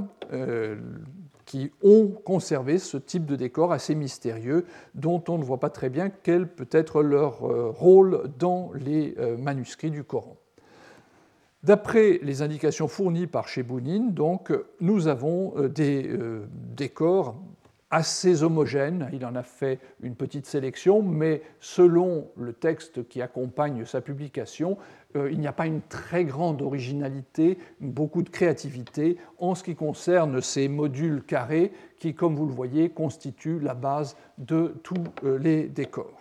qui ont conservé ce type de décor assez mystérieux, dont on ne voit pas très bien quel peut être leur rôle dans les manuscrits du Coran. D'après les indications fournies par Chebounin, donc, nous avons des décors assez homogènes. Il en a fait une petite sélection, mais selon le texte qui accompagne sa publication, il n'y a pas une très grande originalité, beaucoup de créativité en ce qui concerne ces modules carrés qui, comme vous le voyez, constituent la base de tous les décors.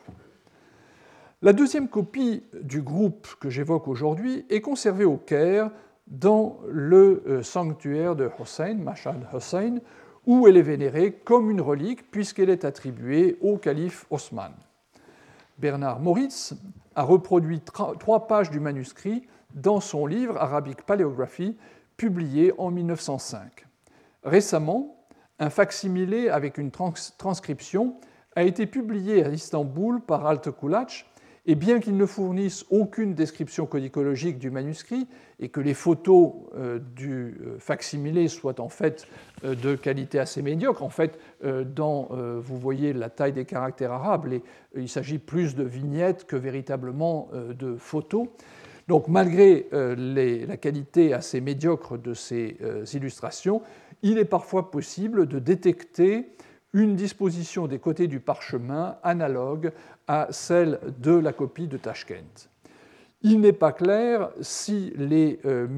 La deuxième copie du groupe que j'évoque aujourd'hui est conservée au Caire dans le sanctuaire de Hossein, Mashhad Hossein, où elle est vénérée comme une relique puisqu'elle est attribuée au calife Osman. Bernard Moritz a reproduit 3 pages du manuscrit dans son livre Arabic Paleography, publié en 1905. Récemment, un facsimilé avec une transcription a été publié à Istanbul par Altıkulaç, et bien qu'il ne fournisse aucune description codicologique du manuscrit et que les photos du facsimilé soient en fait de qualité assez médiocre, en fait, vous voyez la taille des caractères arabes, il s'agit plus de vignettes que véritablement de photos. Donc malgré la qualité assez médiocre de ces illustrations, il est parfois possible de détecter une disposition des côtés du parchemin analogue à celle de la copie de Tachkent. Il n'est pas clair si les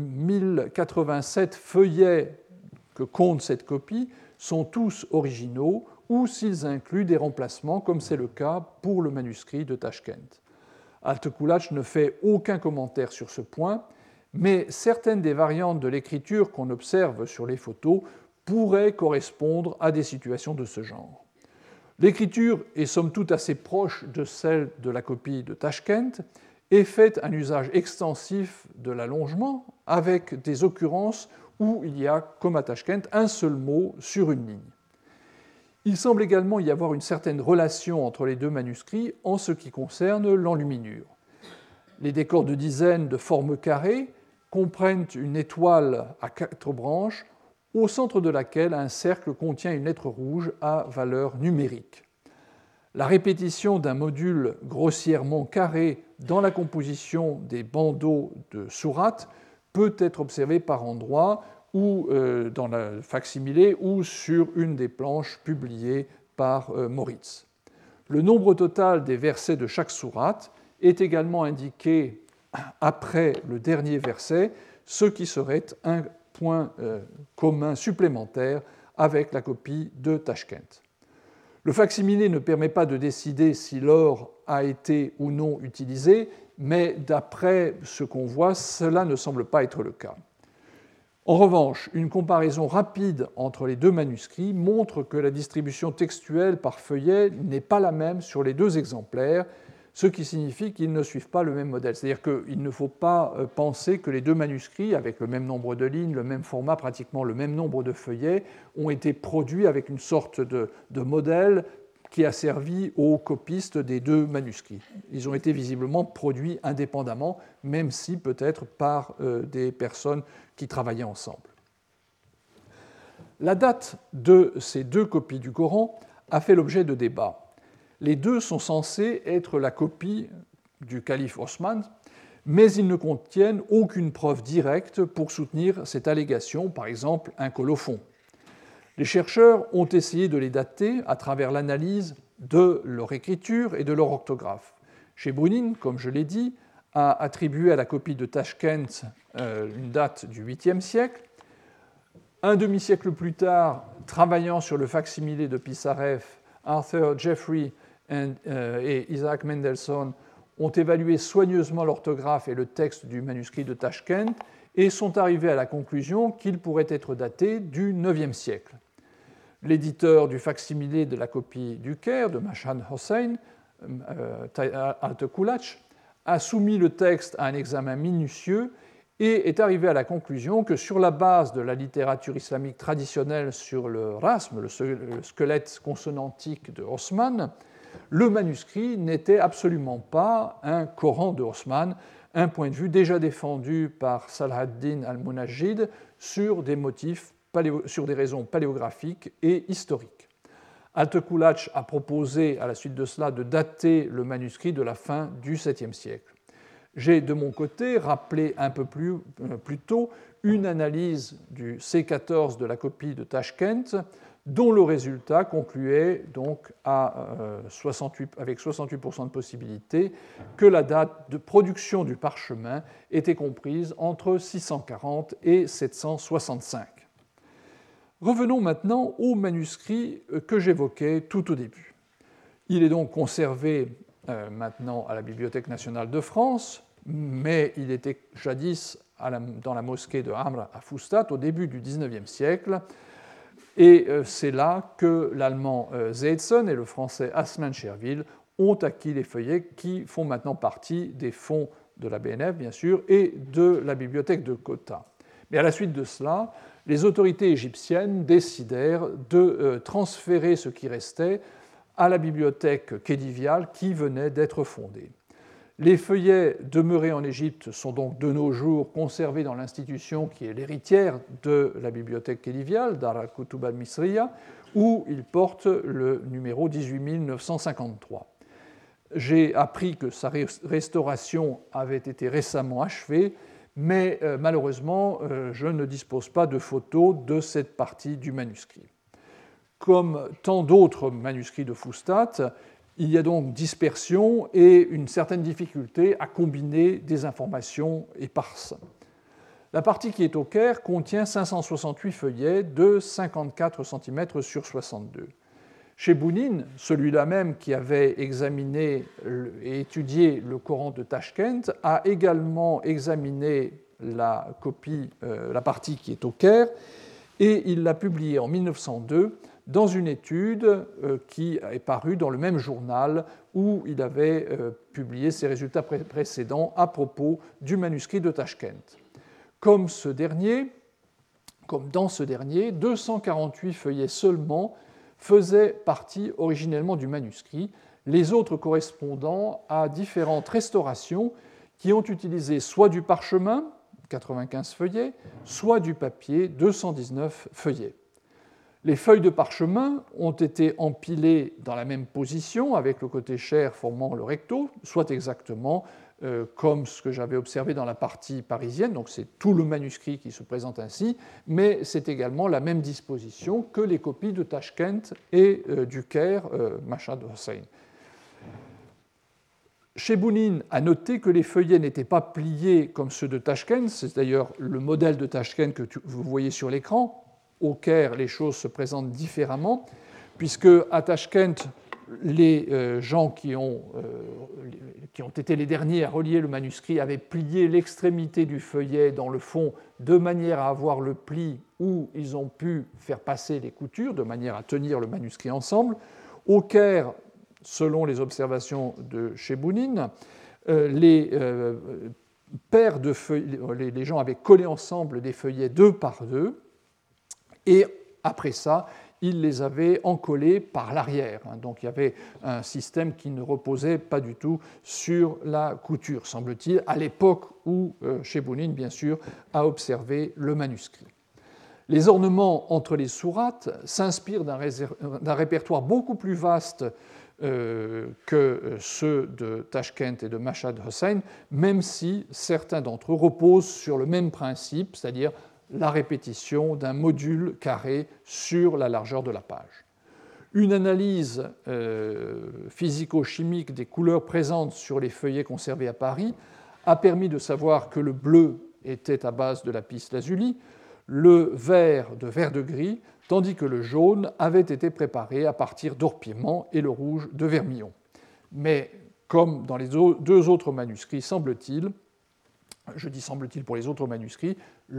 1087 feuillets que compte cette copie sont tous originaux ou s'ils incluent des remplacements, comme c'est le cas pour le manuscrit de Tachkent. Altıkulaç ne fait aucun commentaire sur ce point, mais certaines des variantes de l'écriture qu'on observe sur les photos pourraient correspondre à des situations de ce genre. L'écriture est somme toute assez proche de celle de la copie de Tachkent et fait un usage extensif de l'allongement avec des occurrences où il y a, comme à Tachkent, un seul mot sur une ligne. Il semble également y avoir une certaine relation entre les deux manuscrits en ce qui concerne l'enluminure. Les décors de dizaines de forme carrée comprennent une étoile à 4 branches au centre de laquelle un cercle contient une lettre rouge à valeur numérique. La répétition d'un module grossièrement carré dans la composition des bandeaux de sourate peut être observée par endroits ou dans le facsimilé ou sur une des planches publiées par Moritz. Le nombre total des versets de chaque sourate est également indiqué après le dernier verset, ce qui serait un point commun supplémentaire avec la copie de Tachkent. Le facsimilé ne permet pas de décider si l'or a été ou non utilisé, mais d'après ce qu'on voit, cela ne semble pas être le cas. En revanche, une comparaison rapide entre les deux manuscrits montre que la distribution textuelle par feuillet n'est pas la même sur les deux exemplaires, ce qui signifie qu'ils ne suivent pas le même modèle. C'est-à-dire qu'il ne faut pas penser que les deux manuscrits, avec le même nombre de lignes, le même format, pratiquement le même nombre de feuillets, ont été produits avec une sorte de modèle qui a servi aux copistes des deux manuscrits. Ils ont été visiblement produits indépendamment, même si peut-être par des personnes qui travaillaient ensemble. La date de ces deux copies du Coran a fait l'objet de débats. Les deux sont censés être la copie du calife Osman, mais ils ne contiennent aucune preuve directe pour soutenir cette allégation, par exemple un colophon. Les chercheurs ont essayé de les dater à travers l'analyse de leur écriture et de leur orthographe. Chebounin, comme je l'ai dit, a attribué à la copie de Tashkent une date du 8e siècle. Un demi-siècle plus tard, travaillant sur le facsimilé de Pisaref, Arthur Jeffrey et Isaac Mendelssohn ont évalué soigneusement l'orthographe et le texte du manuscrit de Tashkent et sont arrivés à la conclusion qu'il pourrait être daté du 9e siècle. L'éditeur du facsimilé de la copie du Caire, de Mashhad Hossein, Altekulach, a soumis le texte à un examen minutieux et est arrivé à la conclusion que sur la base de la littérature islamique traditionnelle sur le rasm, le squelette consonantique de Osman, le manuscrit n'était absolument pas un Coran de Osman, un point de vue déjà défendu par Salah ad-Din al-Munajjid sur des raisons paléographiques et historiques. Altekulach a proposé à la suite de cela de dater le manuscrit de la fin du 7e siècle. J'ai de mon côté rappelé un peu plus tôt une analyse du C14 de la copie de Tashkent, dont le résultat concluait donc avec 68% de possibilité que la date de production du parchemin était comprise entre 640 et 765. Revenons maintenant au manuscrit que j'évoquais tout au début. Il est donc conservé maintenant à la Bibliothèque nationale de France, mais il était jadis dans la mosquée de Amr à Fustat au début du XIXe siècle. Et c'est là que l'allemand Seetzen et le français Assmann Schervil ont acquis les feuillets qui font maintenant partie des fonds de la BNF, bien sûr, et de la bibliothèque de Gotha. Mais à la suite de cela, les autorités égyptiennes décidèrent de transférer ce qui restait à la bibliothèque khediviale qui venait d'être fondée. Les feuillets demeurés en Égypte sont donc de nos jours conservés dans l'institution qui est l'héritière de la bibliothèque khediviale, Dar al-Kutub al-Misriya, où ils portent le numéro 18953. J'ai appris que sa restauration avait été récemment achevée, mais malheureusement, je ne dispose pas de photos de cette partie du manuscrit. Comme tant d'autres manuscrits de Fustat, il y a donc dispersion et une certaine difficulté à combiner des informations éparses. La partie qui est au Caire contient 568 feuillets de 54 cm sur 62. Chez Bounine, celui-là même qui avait examiné et étudié le Coran de Tashkent, a également examiné la partie qui est au Caire, et il l'a publiée en 1902 dans une étude qui est parue dans le même journal où il avait publié ses résultats précédents à propos du manuscrit de Tashkent. Comme dans ce dernier, 248 feuillets seulement faisaient partie originellement du manuscrit, les autres correspondant à différentes restaurations qui ont utilisé soit du parchemin, 95 feuillets, soit du papier, 219 feuillets. Les feuilles de parchemin ont été empilées dans la même position, avec le côté chair formant le recto, soit exactement comme ce que j'avais observé dans la partie parisienne, donc c'est tout le manuscrit qui se présente ainsi, mais c'est également la même disposition que les copies de Tashkent et du Caire, Mashhad Hossein. Chebounin a noté que les feuillets n'étaient pas pliés comme ceux de Tashkent, c'est d'ailleurs le modèle de Tashkent que vous voyez sur l'écran. Au Caire, les choses se présentent différemment, puisque à Tashkent, les gens qui ont été les derniers à relier le manuscrit avaient plié l'extrémité du feuillet dans le fond de manière à avoir le pli où ils ont pu faire passer les coutures, de manière à tenir le manuscrit ensemble. Au Caire, selon les observations de Chebounin, les paires de feuillets, les gens avaient collé ensemble des feuillets 2 par 2, et après ça, ils les avaient encollés par l'arrière. Donc il y avait un système qui ne reposait pas du tout sur la couture, semble-t-il, à l'époque où Chebounin, bien sûr, a observé le manuscrit. Les ornements entre les sourates s'inspirent d'un répertoire beaucoup plus vaste que ceux de Tashkent et de Mashhad Hossein, même si certains d'entre eux reposent sur le même principe, c'est-à-dire la répétition d'un module carré sur la largeur de la page. Une analyse physico-chimique des couleurs présentes sur les feuillets conservés à Paris a permis de savoir que le bleu était à base de lapis lazuli, le vert de vert de gris, tandis que le jaune avait été préparé à partir d'orpiment et le rouge de vermillon. Mais comme dans les deux autres manuscrits, semble-t-il, je dis semble-t-il pour les autres manuscrits,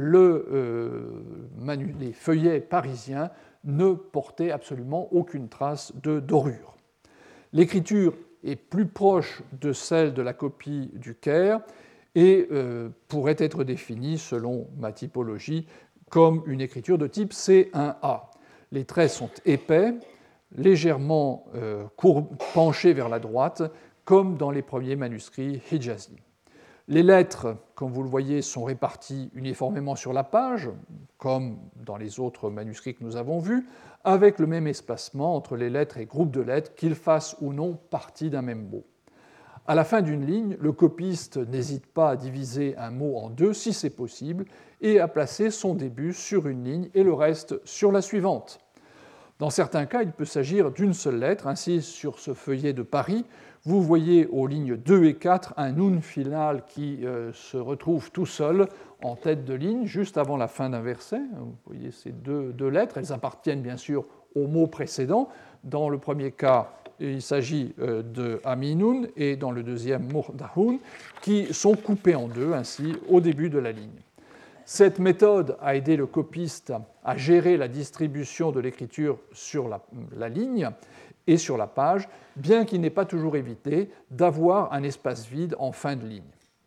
les feuillets parisiens ne portaient absolument aucune trace de dorure. L'écriture est plus proche de celle de la copie du Caire et pourrait être définie, selon ma typologie, comme une écriture de type C1A. Les traits sont épais, légèrement penchés vers la droite, comme dans les premiers manuscrits hijazi. Les lettres, comme vous le voyez, sont réparties uniformément sur la page, comme dans les autres manuscrits que nous avons vus, avec le même espacement entre les lettres et groupes de lettres, qu'ils fassent ou non partie d'un même mot. À la fin d'une ligne, le copiste n'hésite pas à diviser un mot en deux si c'est possible et à placer son début sur une ligne et le reste sur la suivante. Dans certains cas, il peut s'agir d'une seule lettre. Ainsi, sur ce feuillet de Paris, vous voyez aux lignes 2 et 4 un nun final qui se retrouve tout seul en tête de ligne, juste avant la fin d'un verset. Vous voyez ces deux lettres, elles appartiennent bien sûr au mot précédent. Dans le premier cas, il s'agit de Aminun et dans le deuxième, Murdahun, qui sont coupés en deux, ainsi, au début de la ligne. Cette méthode a aidé le copiste à gérer la distribution de l'écriture sur la ligne et sur la page, bien qu'il n'ait pas toujours évité d'avoir un espace vide en fin de ligne.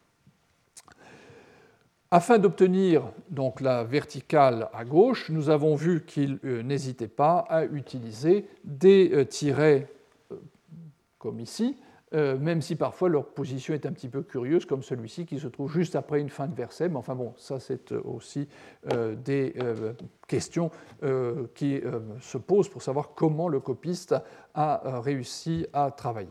Afin d'obtenir donc la verticale à gauche, nous avons vu qu'il n'hésitait pas à utiliser des tirets comme ici, même si parfois leur position est un petit peu curieuse, comme celui-ci qui se trouve juste après une fin de verset. Mais enfin bon, ça c'est aussi des questions qui se posent pour savoir comment le copiste a réussi à travailler.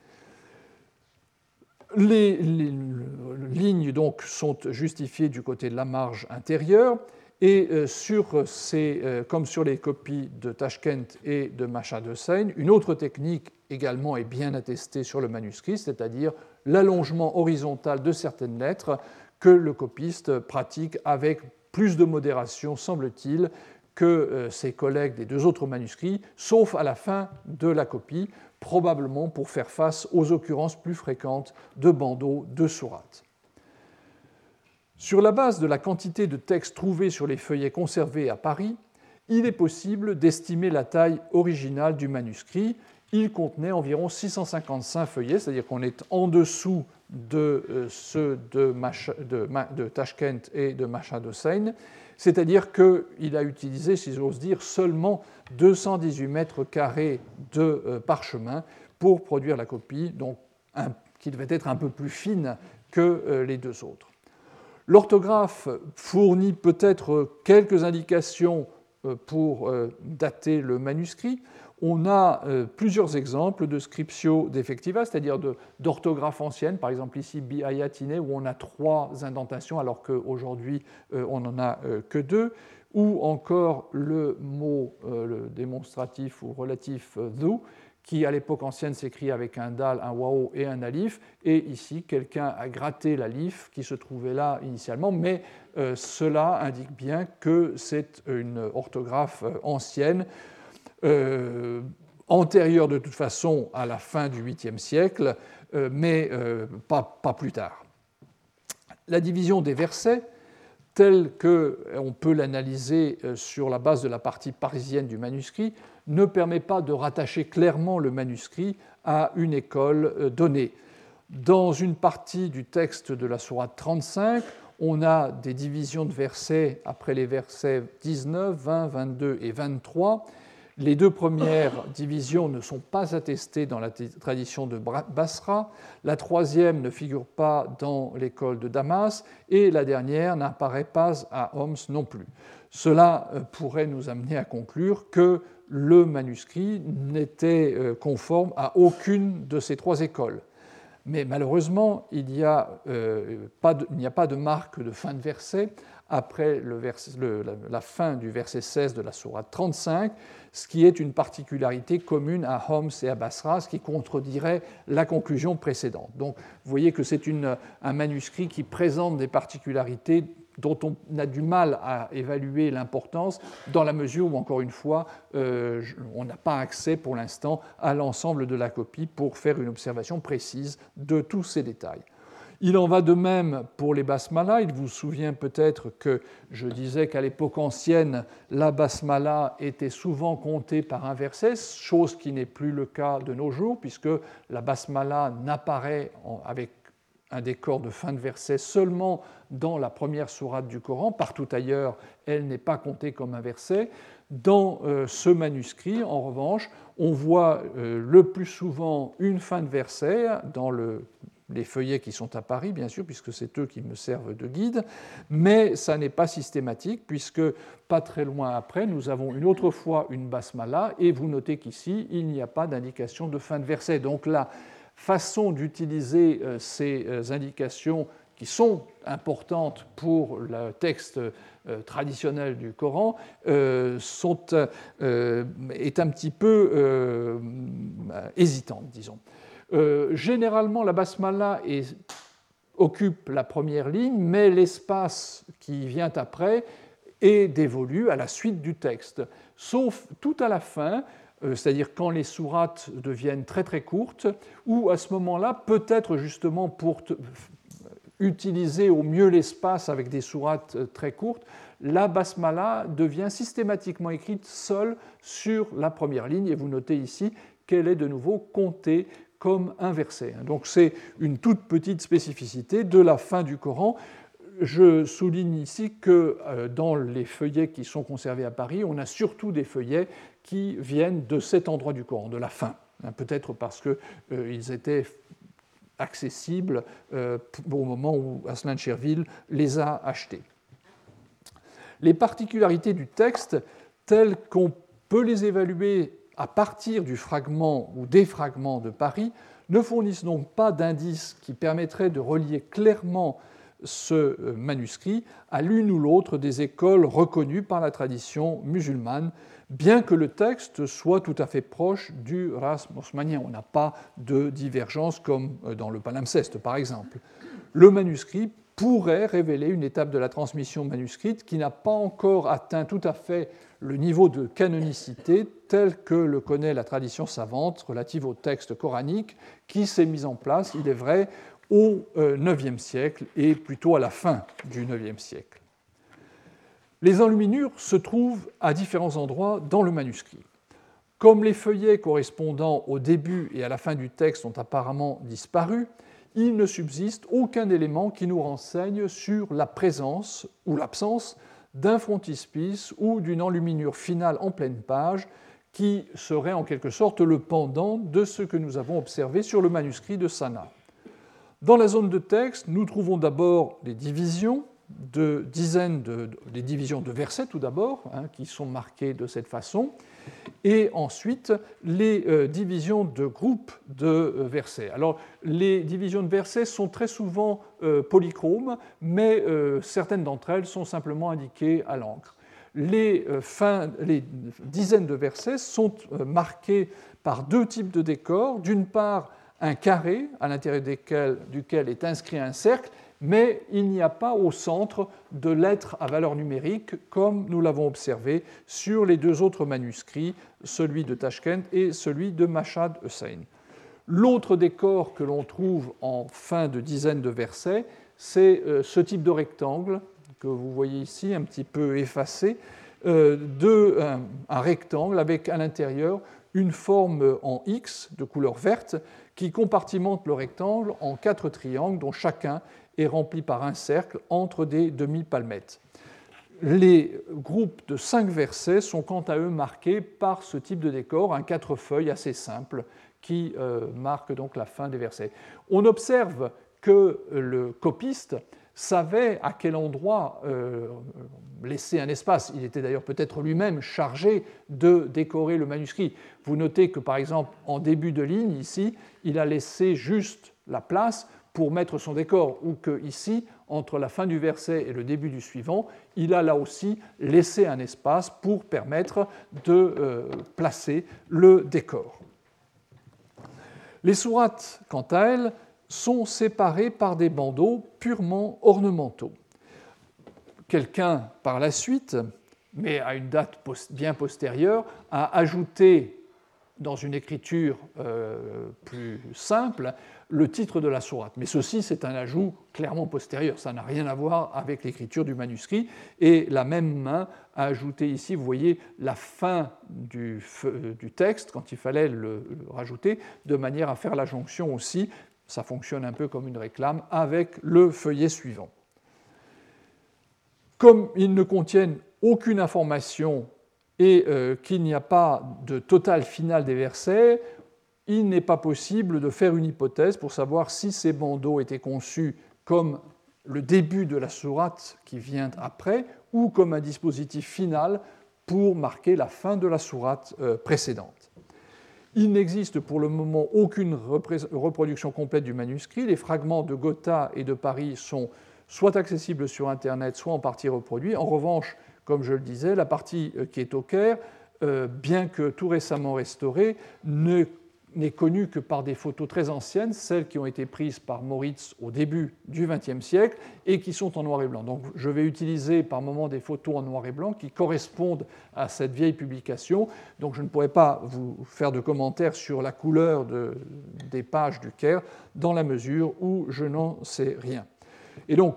Les lignes donc sont justifiées du côté de la marge intérieure et comme sur les copies de Tashkent et de Mashhad Hossein, une autre technique également est bien attestée sur le manuscrit, c'est-à-dire l'allongement horizontal de certaines lettres que le copiste pratique avec plus de modération, semble-t-il, que ses collègues des deux autres manuscrits, sauf à la fin de la copie, probablement pour faire face aux occurrences plus fréquentes de bandeaux de sourates. Sur la base de la quantité de textes trouvés sur les feuillets conservés à Paris, il est possible d'estimer la taille originale du manuscrit. Il contenait environ 655 feuillets, c'est-à-dire qu'on est en dessous de ceux de Tashkent et de Mashhad Hossein, c'est-à-dire qu'il a utilisé, si j'ose dire, seulement 218 mètres carrés de parchemin pour produire la copie, donc qui devait être un peu plus fine que les deux autres. L'orthographe fournit peut-être quelques indications pour dater le manuscrit. On a plusieurs exemples de scriptio defectiva, c'est-à-dire d'orthographe ancienne, par exemple ici biayatine, où on a 3 indentations alors qu'aujourd'hui on n'en a que 2, ou encore le mot le démonstratif ou relatif dhu, qui à l'époque ancienne s'écrit avec un dal, un wao et un alif, et ici quelqu'un a gratté l'alif qui se trouvait là initialement, mais cela indique bien que c'est une orthographe ancienne. antérieure de toute façon à la fin du 8e siècle, mais pas plus tard. La division des versets, telle qu'on peut l'analyser sur la base de la partie parisienne du manuscrit, ne permet pas de rattacher clairement le manuscrit à une école donnée. Dans une partie du texte de la sourate 35, on a des divisions de versets après les versets 19, 20, 22 et 23. Les deux premières divisions ne sont pas attestées dans la tradition de Basra, la troisième ne figure pas dans l'école de Damas, et la dernière n'apparaît pas à Homs non plus. Cela pourrait nous amener à conclure que le manuscrit n'était conforme à aucune de ces trois écoles. Mais malheureusement, il n'y a pas de marque de fin de verset après la fin du verset 16 de la sourate 35, ce qui est une particularité commune à Homs et à Basra, ce qui contredirait la conclusion précédente. Donc vous voyez que c'est un manuscrit qui présente des particularités dont on a du mal à évaluer l'importance, dans la mesure où, encore une fois, on n'a pas accès pour l'instant à l'ensemble de la copie pour faire une observation précise de tous ces détails. Il en va de même pour les basmalas. Il vous souvient peut-être que je disais qu'à l'époque ancienne, la basmala était souvent comptée par un verset, chose qui n'est plus le cas de nos jours, puisque la basmala n'apparaît avec un décor de fin de verset seulement dans la première sourate du Coran. Partout ailleurs, elle n'est pas comptée comme un verset. Dans ce manuscrit, en revanche, on voit le plus souvent une fin de verset dans les feuillets qui sont à Paris, bien sûr, puisque c'est eux qui me servent de guide, mais ça n'est pas systématique, puisque pas très loin après, nous avons une autre fois une basmala, et vous notez qu'ici, il n'y a pas d'indication de fin de verset. Donc la façon d'utiliser ces indications qui sont importantes pour le texte traditionnel du Coran est un petit peu hésitante, disons. Généralement, la basmala occupe la première ligne, mais l'espace qui vient après est dévolu à la suite du texte, sauf tout à la fin, c'est-à-dire quand les sourates deviennent très très courtes, où à ce moment-là, peut-être justement pour utiliser au mieux l'espace avec des sourates très courtes, la basmala devient systématiquement écrite seule sur la première ligne, et vous notez ici qu'elle est de nouveau comptée comme un verset. Donc c'est une toute petite spécificité de la fin du Coran. Je souligne ici que dans les feuillets qui sont conservés à Paris, on a surtout des feuillets qui viennent de cet endroit du Coran, de la fin, peut-être parce qu'ils étaient accessibles au moment où Aslan Chervil les a achetés. Les particularités du texte, telles qu'on peut les évaluer à partir du fragment ou des fragments de Paris, ne fournissent donc pas d'indices qui permettraient de relier clairement ce manuscrit à l'une ou l'autre des écoles reconnues par la tradition musulmane, bien que le texte soit tout à fait proche du rasm osmanien. On n'a pas de divergence comme dans le palimpseste, par exemple. Le manuscrit pourrait révéler une étape de la transmission manuscrite qui n'a pas encore atteint tout à fait le niveau de canonicité tel que le connaît la tradition savante relative au texte coranique, qui s'est mise en place, il est vrai, au IXe siècle et plutôt à la fin du IXe siècle. Les enluminures se trouvent à différents endroits dans le manuscrit. Comme les feuillets correspondant au début et à la fin du texte ont apparemment disparu, il ne subsiste aucun élément qui nous renseigne sur la présence ou l'absence d'un frontispice ou d'une enluminure finale en pleine page qui serait en quelque sorte le pendant de ce que nous avons observé sur le manuscrit de Sanaa. Dans la zone de texte, nous trouvons d'abord les divisions de versets tout d'abord, qui sont marquées de cette façon, et ensuite les divisions de groupes de versets. Alors, les divisions de versets sont très souvent polychromes, mais certaines d'entre elles sont simplement indiquées à l'encre. Les dizaines de versets sont marqués par deux types de décors. D'une part, un carré à l'intérieur duquel est inscrit un cercle, mais il n'y a pas au centre de lettres à valeur numérique comme nous l'avons observé sur les deux autres manuscrits, celui de Tashkent et celui de Mashhad Hussein. L'autre décor que l'on trouve en fin de dizaine de versets, c'est ce type de rectangle que vous voyez ici, un petit peu effacé, un rectangle avec à l'intérieur une forme en X de couleur verte qui compartimente le rectangle en 4 triangles dont chacun est rempli par un cercle entre des demi-palmettes. Les groupes de 5 versets sont quant à eux marqués par ce type de décor, un 4 feuilles assez simple qui marque donc la fin des versets. On observe que le copiste savait à quel endroit laisser un espace. Il était d'ailleurs peut-être lui-même chargé de décorer le manuscrit. Vous notez que, par exemple, en début de ligne, ici, il a laissé juste la place pour mettre son décor, ou qu'ici, entre la fin du verset et le début du suivant, il a là aussi laissé un espace pour permettre de placer le décor. Les sourates, quant à elles, sont séparées par des bandeaux purement ornementaux. Quelqu'un, par la suite, mais à une date bien postérieure, a ajouté dans une écriture plus simple le titre de la sourate. Mais ceci, c'est un ajout clairement postérieur, ça n'a rien à voir avec l'écriture du manuscrit. Et la même main a ajouté ici, vous voyez, la fin du texte, quand il fallait le rajouter, de manière à faire la jonction aussi, ça fonctionne un peu comme une réclame, avec le feuillet suivant. Comme ils ne contiennent aucune information et qu'il n'y a pas de total final des versets, il n'est pas possible de faire une hypothèse pour savoir si ces bandeaux étaient conçus comme le début de la sourate qui vient après ou comme un dispositif final pour marquer la fin de la sourate précédente. Il n'existe pour le moment aucune reproduction complète du manuscrit. Les fragments de Gotha et de Paris sont soit accessibles sur Internet, soit en partie reproduits. En revanche, comme je le disais, la partie qui est au Caire, bien que tout récemment restaurée, n'est connue que par des photos très anciennes, celles qui ont été prises par Moritz au début du XXe siècle et qui sont en noir et blanc. Donc je vais utiliser par moments des photos en noir et blanc qui correspondent à cette vieille publication. Donc je ne pourrai pas vous faire de commentaires sur la couleur des pages du Caire dans la mesure où je n'en sais rien. Et donc,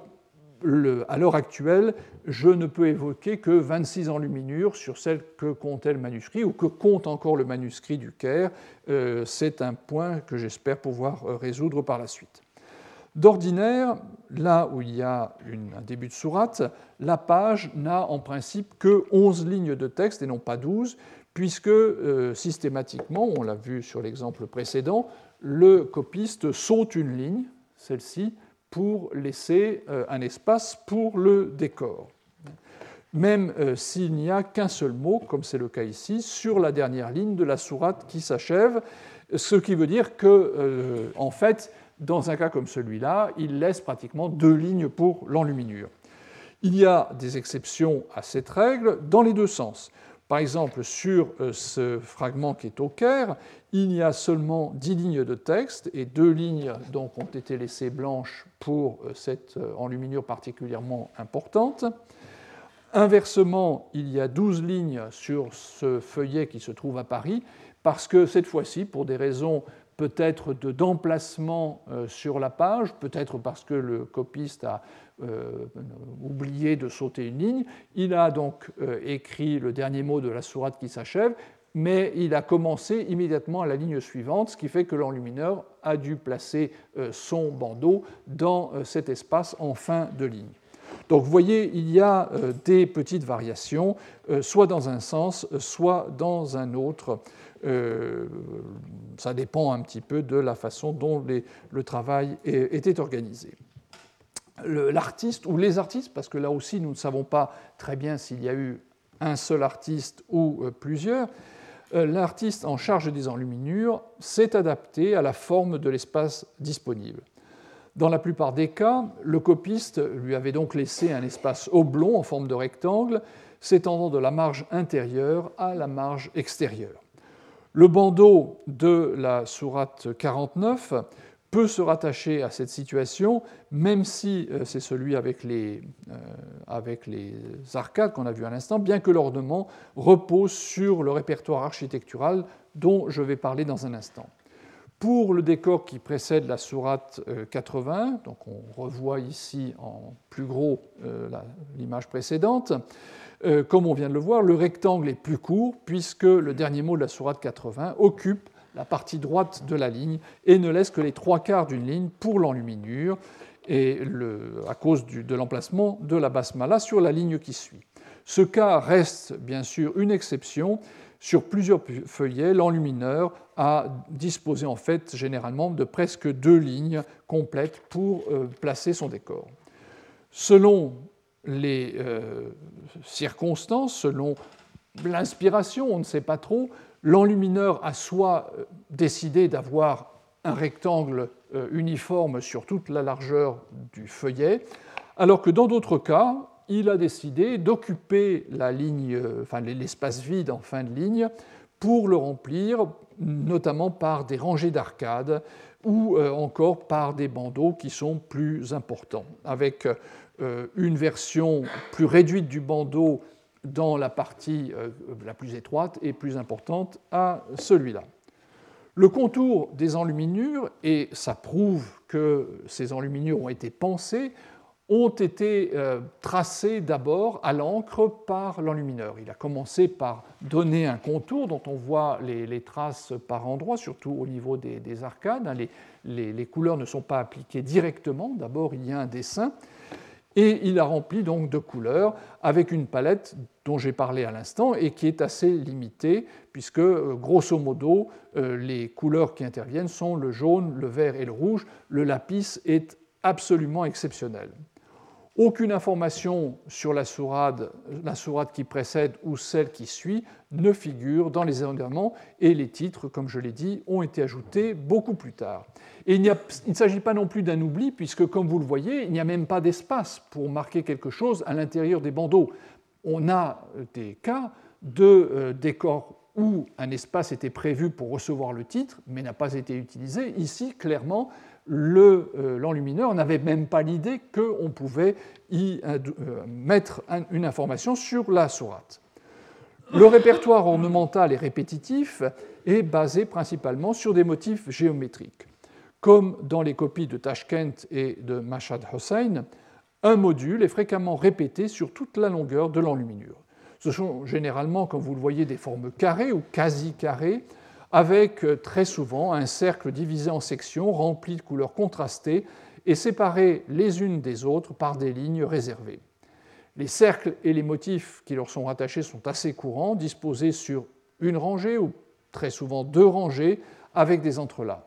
à l'heure actuelle, je ne peux évoquer que 26 enluminures sur celles que comptait le manuscrit ou que compte encore le manuscrit du Caire. C'est un point que j'espère pouvoir résoudre par la suite. D'ordinaire, là où il y a un début de sourate, la page n'a en principe que 11 lignes de texte et non pas 12, puisque systématiquement, on l'a vu sur l'exemple précédent, le copiste saute une ligne, celle-ci, pour laisser un espace pour le décor. Même s'il n'y a qu'un seul mot, comme c'est le cas ici, sur la dernière ligne de la sourate qui s'achève, ce qui veut dire que, en fait, dans un cas comme celui-là, il laisse pratiquement 2 lignes pour l'enluminure. Il y a des exceptions à cette règle dans les deux sens. Par exemple, sur ce fragment qui est au Caire, il y a seulement 10 lignes de texte et 2 lignes donc, ont été laissées blanches pour cette enluminure particulièrement importante. Inversement, il y a 12 lignes sur ce feuillet qui se trouve à Paris, parce que cette fois-ci, pour des raisons peut-être d'emplacement sur la page, peut-être parce que le copiste a oublié de sauter une ligne, il a donc écrit le dernier mot de la sourate qui s'achève, mais il a commencé immédiatement à la ligne suivante, ce qui fait que l'enlumineur a dû placer son bandeau dans cet espace en fin de ligne. Donc vous voyez, il y a des petites variations, soit dans un sens, soit dans un autre. Ça dépend un petit peu de la façon dont le travail était organisé. L'artiste, ou les artistes, parce que là aussi nous ne savons pas très bien s'il y a eu un seul artiste ou plusieurs, l'artiste en charge des enluminures s'est adapté à la forme de l'espace disponible. Dans la plupart des cas, le copiste lui avait donc laissé un espace oblong en forme de rectangle, s'étendant de la marge intérieure à la marge extérieure. Le bandeau de la sourate 49 peut se rattacher à cette situation, même si c'est celui avec les arcades qu'on a vu à l'instant, bien que l'ornement repose sur le répertoire architectural dont je vais parler dans un instant. Pour le décor qui précède la sourate 80, donc on revoit ici en plus gros l'image précédente, comme on vient de le voir, le rectangle est plus court puisque le dernier mot de la sourate 80 occupe la partie droite de la ligne et ne laisse que les 3/4 d'une ligne pour l'enluminure et à cause de l'emplacement de la basmala sur la ligne qui suit. Ce cas reste bien sûr une exception. Sur plusieurs feuillets, l'enlumineur a disposé en fait généralement de presque 2 lignes complètes pour placer son décor. Selon les circonstances, selon l'inspiration, on ne sait pas trop, l'enlumineur a soit décidé d'avoir un rectangle uniforme sur toute la largeur du feuillet, alors que dans d'autres cas, il a décidé d'occuper l'espace vide en fin de ligne pour le remplir, notamment par des rangées d'arcades ou encore par des bandeaux qui sont plus importants, avec une version plus réduite du bandeau dans la partie la plus étroite et plus importante à celui-là. Le contour des enluminures, et ça prouve que ces enluminures ont été pensées, ont été tracés d'abord à l'encre par l'enlumineur. Il a commencé par donner un contour dont on voit les traces par endroits, surtout au niveau des arcades. Les couleurs ne sont pas appliquées directement. D'abord, il y a un dessin. Et il a rempli donc de couleurs avec une palette dont j'ai parlé à l'instant et qui est assez limitée, puisque, grosso modo, les couleurs qui interviennent sont le jaune, le vert et le rouge. Le lapis est absolument exceptionnel. Aucune information sur la sourate qui précède ou celle qui suit ne figure dans les éléments et les titres, comme je l'ai dit, ont été ajoutés beaucoup plus tard. Et il ne s'agit pas non plus d'un oubli, puisque, comme vous le voyez, il n'y a même pas d'espace pour marquer quelque chose à l'intérieur des bandeaux. On a des cas de décors où un espace était prévu pour recevoir le titre, mais n'a pas été utilisé. Ici, clairement, l'enlumineur n'avait même pas l'idée qu'on pouvait y mettre une information sur la sourate. Le répertoire ornemental et répétitif est basé principalement sur des motifs géométriques. Comme dans les copies de Tashkent et de Mashhad Hossein, un module est fréquemment répété sur toute la longueur de l'enluminure. Ce sont généralement, comme vous le voyez, des formes carrées ou quasi-carrées, avec très souvent un cercle divisé en sections remplies de couleurs contrastées et séparées les unes des autres par des lignes réservées. Les cercles et les motifs qui leur sont rattachés sont assez courants, disposés sur une rangée ou très souvent 2 rangées avec des entrelacs.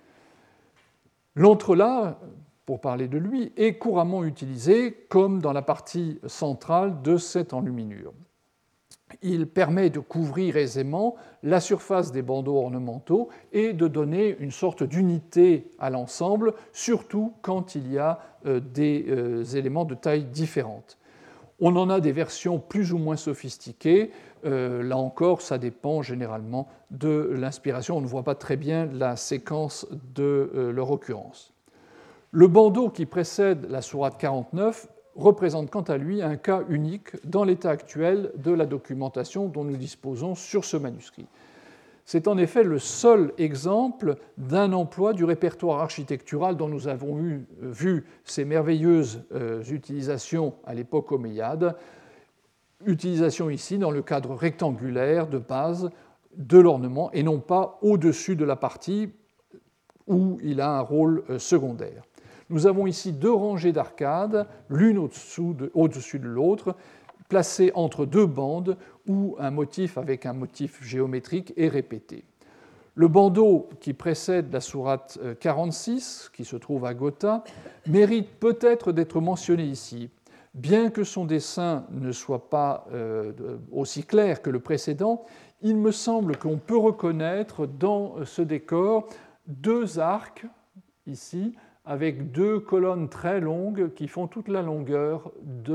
L'entrelac, pour parler de lui, est couramment utilisé comme dans la partie centrale de cette enluminure. Il permet de couvrir aisément la surface des bandeaux ornementaux et de donner une sorte d'unité à l'ensemble, surtout quand il y a des éléments de taille différente. On en a des versions plus ou moins sophistiquées. Là encore, ça dépend généralement de l'inspiration. On ne voit pas très bien la séquence de leur occurrence. Le bandeau qui précède la sourate 49 représente quant à lui un cas unique dans l'état actuel de la documentation dont nous disposons sur ce manuscrit. C'est en effet le seul exemple d'un emploi du répertoire architectural dont nous avons vu ces merveilleuses utilisations à l'époque omeyyade, utilisation ici dans le cadre rectangulaire de base de l'ornement et non pas au-dessus de la partie où il a un rôle secondaire. Nous avons ici 2 rangées d'arcades, l'une au-dessus de l'autre, placées entre 2 bandes où un motif avec un motif géométrique est répété. Le bandeau qui précède la sourate 46, qui se trouve à Gotha, mérite peut-être d'être mentionné ici. Bien que son dessin ne soit pas aussi clair que le précédent, il me semble qu'on peut reconnaître dans ce décor 2 arcs, ici, avec 2 colonnes très longues qui font toute la largeur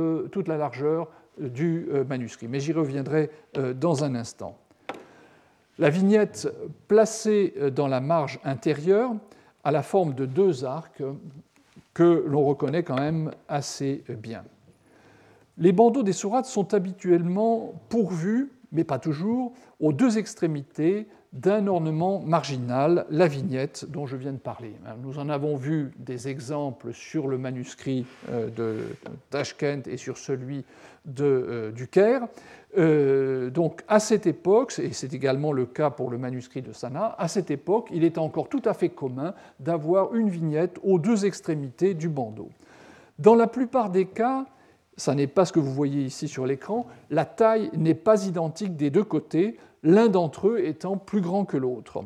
du manuscrit. Mais j'y reviendrai dans un instant. La vignette placée dans la marge intérieure à la forme de deux arcs que l'on reconnaît quand même assez bien. Les bandeaux des sourates sont habituellement pourvus, mais pas toujours, aux deux extrémités d'un ornement marginal, la vignette dont je viens de parler. Nous en avons vu des exemples sur le manuscrit de Tachkent et sur celui du Caire. Donc à cette époque, et c'est également le cas pour le manuscrit de Sanaa, à cette époque, il est encore tout à fait commun d'avoir une vignette aux deux extrémités du bandeau. Dans la plupart des cas, ça n'est pas ce que vous voyez ici sur l'écran, la taille n'est pas identique des deux côtés, l'un d'entre eux étant plus grand que l'autre.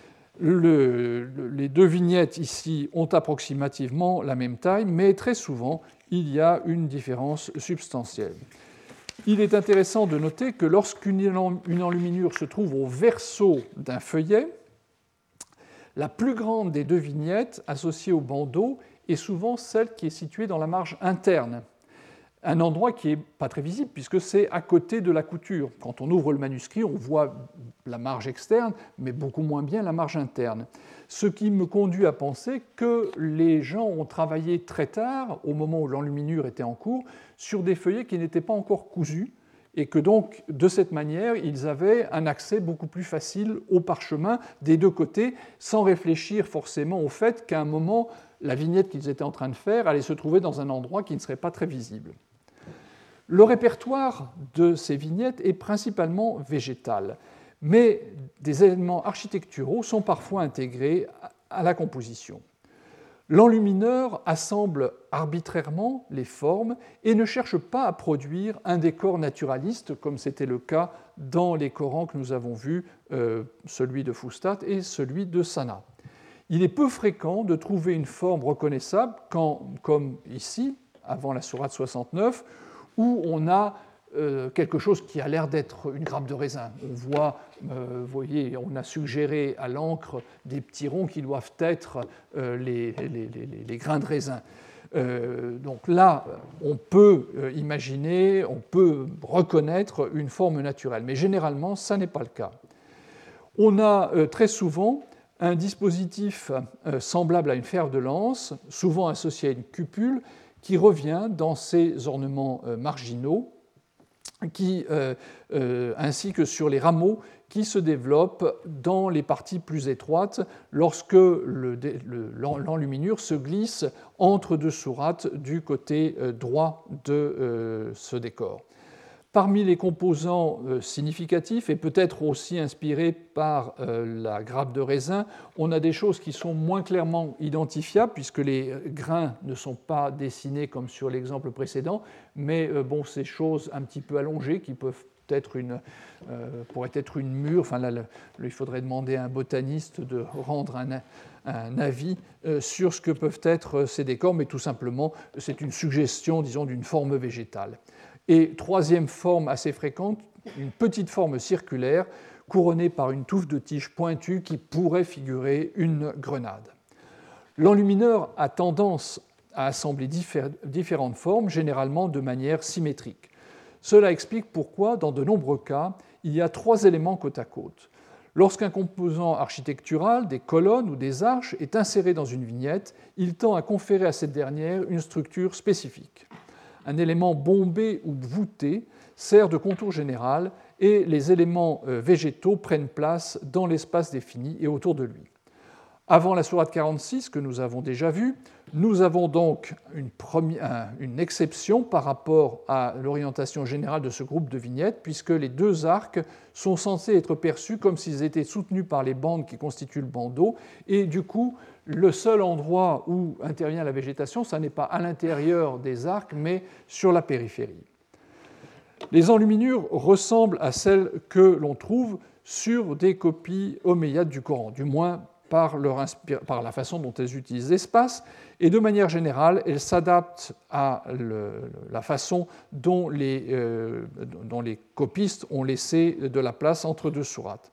Les deux vignettes ici ont approximativement la même taille, mais très souvent, il y a une différence substantielle. Il est intéressant de noter que lorsqu'une enluminure se trouve au verso d'un feuillet, la plus grande des deux vignettes associées au bandeau est souvent celle qui est située dans la marge interne. Un endroit qui n'est pas très visible puisque c'est à côté de la couture. Quand on ouvre le manuscrit, on voit la marge externe, mais beaucoup moins bien la marge interne. Ce qui me conduit à penser que les gens ont travaillé très tard, au moment où l'enluminure était en cours, sur des feuillets qui n'étaient pas encore cousus, et que donc, de cette manière, ils avaient un accès beaucoup plus facile au parchemin des deux côtés, sans réfléchir forcément au fait qu'à un moment, la vignette qu'ils étaient en train de faire allait se trouver dans un endroit qui ne serait pas très visible. Le répertoire de ces vignettes est principalement végétal, mais des éléments architecturaux sont parfois intégrés à la composition. L'enlumineur assemble arbitrairement les formes et ne cherche pas à produire un décor naturaliste, comme c'était le cas dans les Korans que nous avons vus, celui de Fustat et celui de Sanaa. Il est peu fréquent de trouver une forme reconnaissable, comme ici, avant la sourate 69, où on a quelque chose qui a l'air d'être une grappe de raisin. On voit, vous voyez, on a suggéré à l'encre des petits ronds qui doivent être les grains de raisin. Donc là, on peut imaginer, on peut reconnaître une forme naturelle, mais généralement, ça n'est pas le cas. On a très souvent un dispositif semblable à une fer de lance, souvent associé à une cupule, qui revient dans ces ornements marginaux, ainsi que sur les rameaux qui se développent dans les parties plus étroites lorsque l'enluminure se glisse entre deux sourates du côté droit de ce décor. Parmi les composants significatifs, et peut-être aussi inspirés par la grappe de raisin, on a des choses qui sont moins clairement identifiables, puisque les grains ne sont pas dessinés comme sur l'exemple précédent, mais ces choses un petit peu allongées qui peuvent pourraient être une mûre. Enfin, là, il faudrait demander à un botaniste de rendre un avis sur ce que peuvent être ces décors, mais tout simplement, c'est une suggestion, disons, d'une forme végétale. Et troisième forme assez fréquente, une petite forme circulaire couronnée par une touffe de tiges pointues qui pourrait figurer une grenade. L'enlumineur a tendance à assembler différentes formes, généralement de manière symétrique. Cela explique pourquoi, dans de nombreux cas, il y a trois éléments côte à côte. Lorsqu'un composant architectural, des colonnes ou des arches, est inséré dans une vignette, il tend à conférer à cette dernière une structure spécifique. Un élément bombé ou voûté sert de contour général et les éléments végétaux prennent place dans l'espace défini et autour de lui. Avant la sourate 46, que nous avons déjà vue, nous avons donc une exception par rapport à l'orientation générale de ce groupe de vignettes, puisque les deux arcs sont censés être perçus comme s'ils étaient soutenus par les bandes qui constituent le bandeau, et du coup, le seul endroit où intervient la végétation, ce n'est pas à l'intérieur des arcs, mais sur la périphérie. Les enluminures ressemblent à celles que l'on trouve sur des copies omeyyades du Coran, du moins par la façon dont elles utilisent l'espace, et de manière générale, elles s'adaptent à la façon dont les copistes ont laissé de la place entre deux sourates.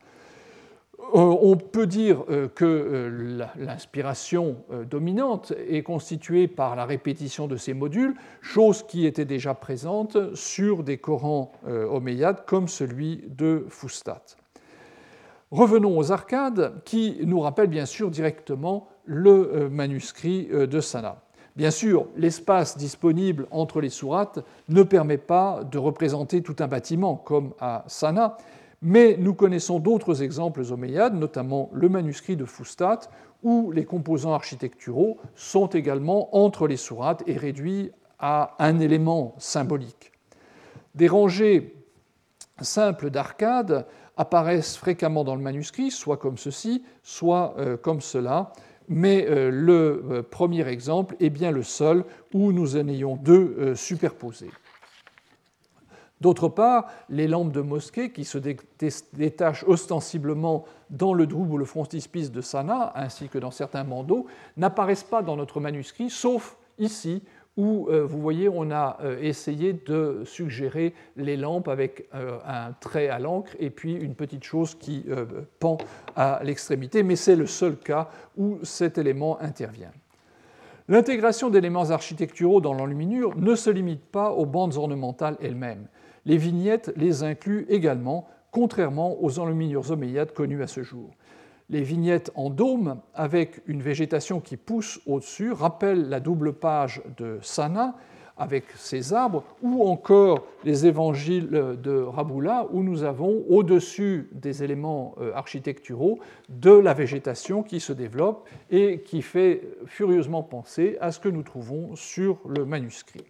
On peut dire que l'inspiration dominante est constituée par la répétition de ces modules, chose qui était déjà présente sur des Corans omeyyades comme celui de Fustat. Revenons aux arcades qui nous rappellent bien sûr directement le manuscrit de Sanna. Bien sûr, l'espace disponible entre les sourates ne permet pas de représenter tout un bâtiment comme à Sanna, mais nous connaissons d'autres exemples omeyyades, notamment le manuscrit de Fustat, où les composants architecturaux sont également entre les sourates et réduits à un élément symbolique. Des rangées simples d'arcades apparaissent fréquemment dans le manuscrit, soit comme ceci, soit comme cela, mais le premier exemple est bien le seul où nous en ayons deux superposés. D'autre part, les lampes de mosquée qui se détachent ostensiblement dans le droub ou le frontispice de Sanna, ainsi que dans certains bandeaux, n'apparaissent pas dans notre manuscrit, sauf ici, où vous voyez, on a essayé de suggérer les lampes avec un trait à l'encre et puis une petite chose qui pend à l'extrémité, mais c'est le seul cas où cet élément intervient. L'intégration d'éléments architecturaux dans l'enluminure ne se limite pas aux bandes ornementales elles-mêmes. Les vignettes les incluent également, contrairement aux enluminures omeyyades connues à ce jour. Les vignettes en dôme, avec une végétation qui pousse au-dessus, rappellent la double page de Sanna, avec ses arbres, ou encore les évangiles de Raboula, où nous avons, au-dessus des éléments architecturaux, de la végétation qui se développe et qui fait furieusement penser à ce que nous trouvons sur le manuscrit.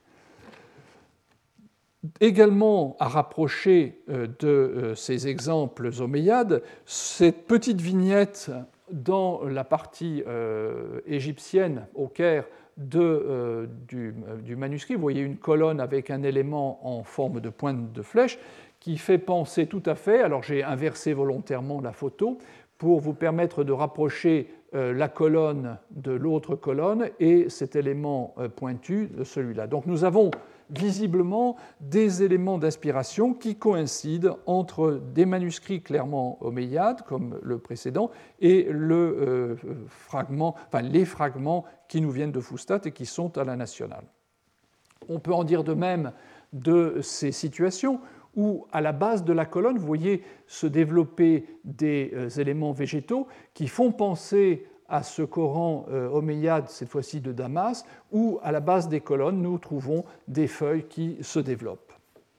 Également à rapprocher de ces exemples omeyyades, cette petite vignette dans la partie égyptienne au Caire du manuscrit. Vous voyez une colonne avec un élément en forme de pointe de flèche qui fait penser tout à fait, alors j'ai inversé volontairement la photo pour vous permettre de rapprocher la colonne de l'autre colonne et cet élément pointu de celui-là. Donc nous avons visiblement des éléments d'inspiration qui coïncident entre des manuscrits clairement omeyyades, comme le précédent, et les fragments qui nous viennent de Fustat et qui sont à la nationale. On peut en dire de même de ces situations où, à la base de la colonne, vous voyez se développer des éléments végétaux qui font penser à ce Coran omeyyade, cette fois-ci de Damas, où à la base des colonnes, nous trouvons des feuilles qui se développent.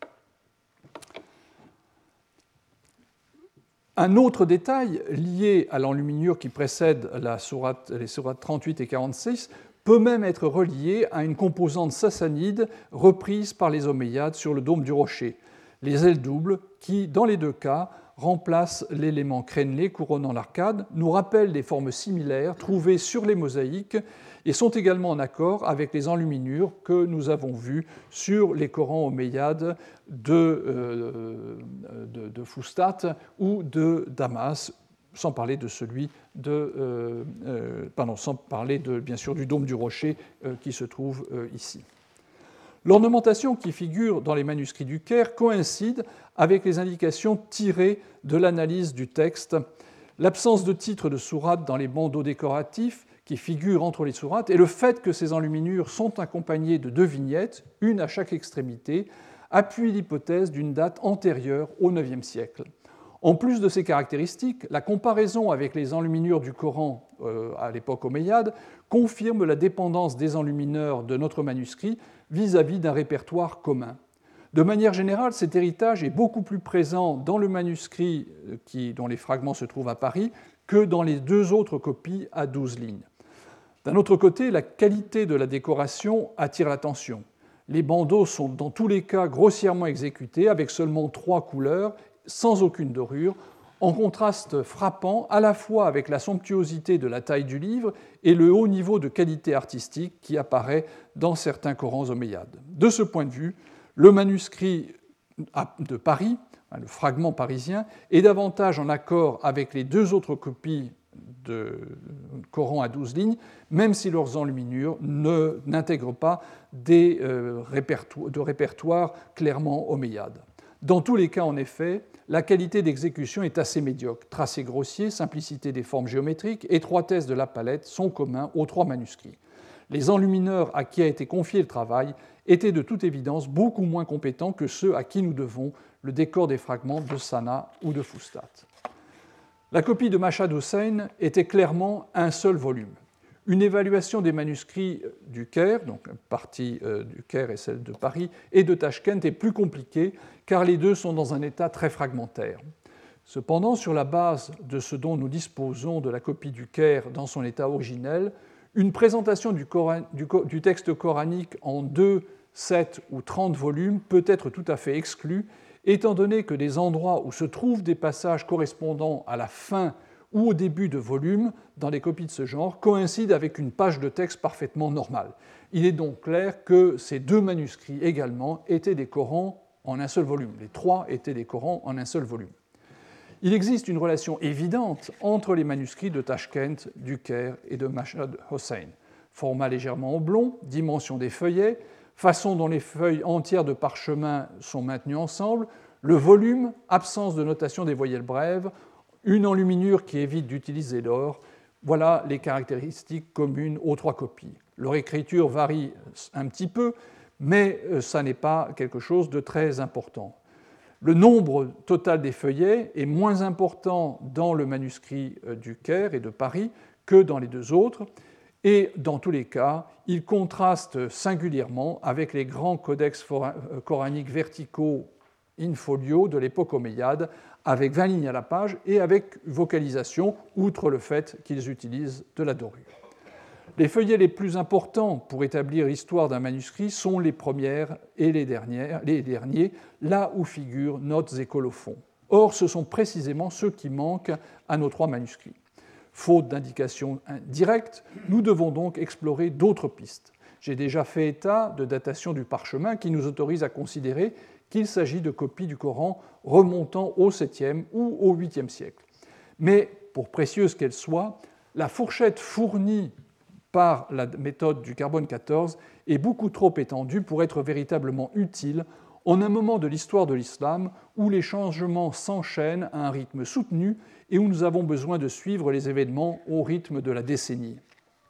Un autre détail lié à l'enluminure qui précède les sourates 38 et 46 peut même être relié à une composante sassanide reprise par les Omeyyades sur le dôme du rocher, les ailes doubles qui, dans les deux cas, remplace l'élément crénelé couronnant l'arcade, nous rappellent des formes similaires trouvées sur les mosaïques et sont également en accord avec les enluminures que nous avons vues sur les Corans omeyyades de Fustat ou de Damas, sans parler de celui sans parler bien sûr du dôme du rocher qui se trouve ici. L'ornementation qui figure dans les manuscrits du Caire coïncide avec les indications tirées de l'analyse du texte. L'absence de titre de sourate dans les bandeaux décoratifs qui figurent entre les sourates et le fait que ces enluminures sont accompagnées de deux vignettes, une à chaque extrémité, appuient l'hypothèse d'une date antérieure au IXe siècle. En plus de ces caractéristiques, la comparaison avec les enluminures du Coran à l'époque omeyyade confirme la dépendance des enlumineurs de notre manuscrit vis-à-vis d'un répertoire commun. De manière générale, cet héritage est beaucoup plus présent dans le manuscrit dont les fragments se trouvent à Paris que dans les deux autres copies à 12 lignes. D'un autre côté, la qualité de la décoration attire l'attention. Les bandeaux sont dans tous les cas grossièrement exécutés avec seulement 3 couleurs, sans aucune dorure, en contraste frappant à la fois avec la somptuosité de la taille du livre et le haut niveau de qualité artistique qui apparaît dans certains Corans omeyyades. De ce point de vue, le manuscrit de Paris, le fragment parisien, est davantage en accord avec les deux autres copies de Coran à 12 lignes, même si leurs enluminures n'intègrent pas de répertoire clairement omeyyade. Dans tous les cas, en effet, la qualité d'exécution est assez médiocre. Tracé grossier, simplicité des formes géométriques, étroitesse de la palette sont communs aux 3 manuscrits. Les enlumineurs à qui a été confié le travail étaient de toute évidence beaucoup moins compétents que ceux à qui nous devons le décor des fragments de Sanna ou de Fustat. La copie de Mashhad Hussein était clairement un seul volume. Une évaluation des manuscrits du Caire, donc une partie du Caire et celle de Paris, et de Tachkent est plus compliquée car les deux sont dans un état très fragmentaire. Cependant, sur la base de ce dont nous disposons de la copie du Caire dans son état originel, une présentation du texte coranique en 2, 7 ou 30 volumes peut être tout à fait exclue, étant donné que des endroits où se trouvent des passages correspondant à la fin ou au début de volumes dans des copies de ce genre coïncident avec une page de texte parfaitement normale. Il est donc clair que ces deux manuscrits également étaient des Corans en un seul volume. Les trois étaient des Corans en un seul volume. Il existe une relation évidente entre les manuscrits de Tachkent, du Caire et de Mashhad Hussein. Format légèrement oblong, dimension des feuillets, façon dont les feuilles entières de parchemin sont maintenues ensemble, le volume, absence de notation des voyelles brèves, une enluminure qui évite d'utiliser l'or, voilà les caractéristiques communes aux trois copies. Leur écriture varie un petit peu, mais ça n'est pas quelque chose de très important. Le nombre total des feuillets est moins important dans le manuscrit du Caire et de Paris que dans les deux autres, et dans tous les cas, il contraste singulièrement avec les grands codex coraniques verticaux in folio de l'époque omeyyade, avec 20 lignes à la page et avec vocalisation, outre le fait qu'ils utilisent de la dorure. Les feuillets les plus importants pour établir l'histoire d'un manuscrit sont les premières et les derniers, là où figurent notes et colophons. Or, ce sont précisément ceux qui manquent à nos trois manuscrits. Faute d'indications directes, nous devons donc explorer d'autres pistes. J'ai déjà fait état de datation du parchemin qui nous autorise à considérer qu'il s'agit de copies du Coran remontant au 7e ou au 8e siècle. Mais, pour précieuse qu'elle soit, la fourchette fournie par la méthode du carbone 14 est beaucoup trop étendue pour être véritablement utile en un moment de l'histoire de l'islam où les changements s'enchaînent à un rythme soutenu et où nous avons besoin de suivre les événements au rythme de la décennie.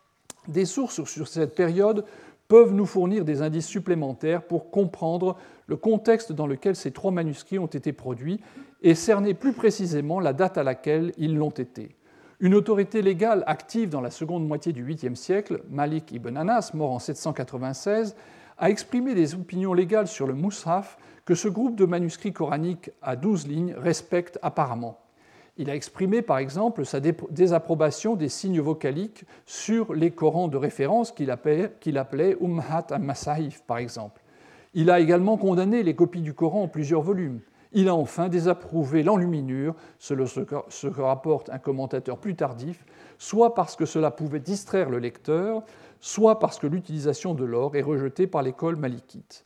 Des sources sur cette période peuvent nous fournir des indices supplémentaires pour comprendre le contexte dans lequel ces trois manuscrits ont été produits et cerner plus précisément la date à laquelle ils l'ont été. Une autorité légale active dans la seconde moitié du 8e siècle, Malik ibn Anas, mort en 796, a exprimé des opinions légales sur le Mus'haf que ce groupe de manuscrits coraniques à 12 lignes respecte apparemment. Il a exprimé par exemple sa désapprobation des signes vocaliques sur les Corans de référence qu'il appelait Ummahat al-Masahif par exemple. Il a également condamné les copies du Coran en plusieurs volumes. Il a enfin désapprouvé l'enluminure, selon ce que rapporte un commentateur plus tardif, soit parce que cela pouvait distraire le lecteur, soit parce que l'utilisation de l'or est rejetée par l'école malikite.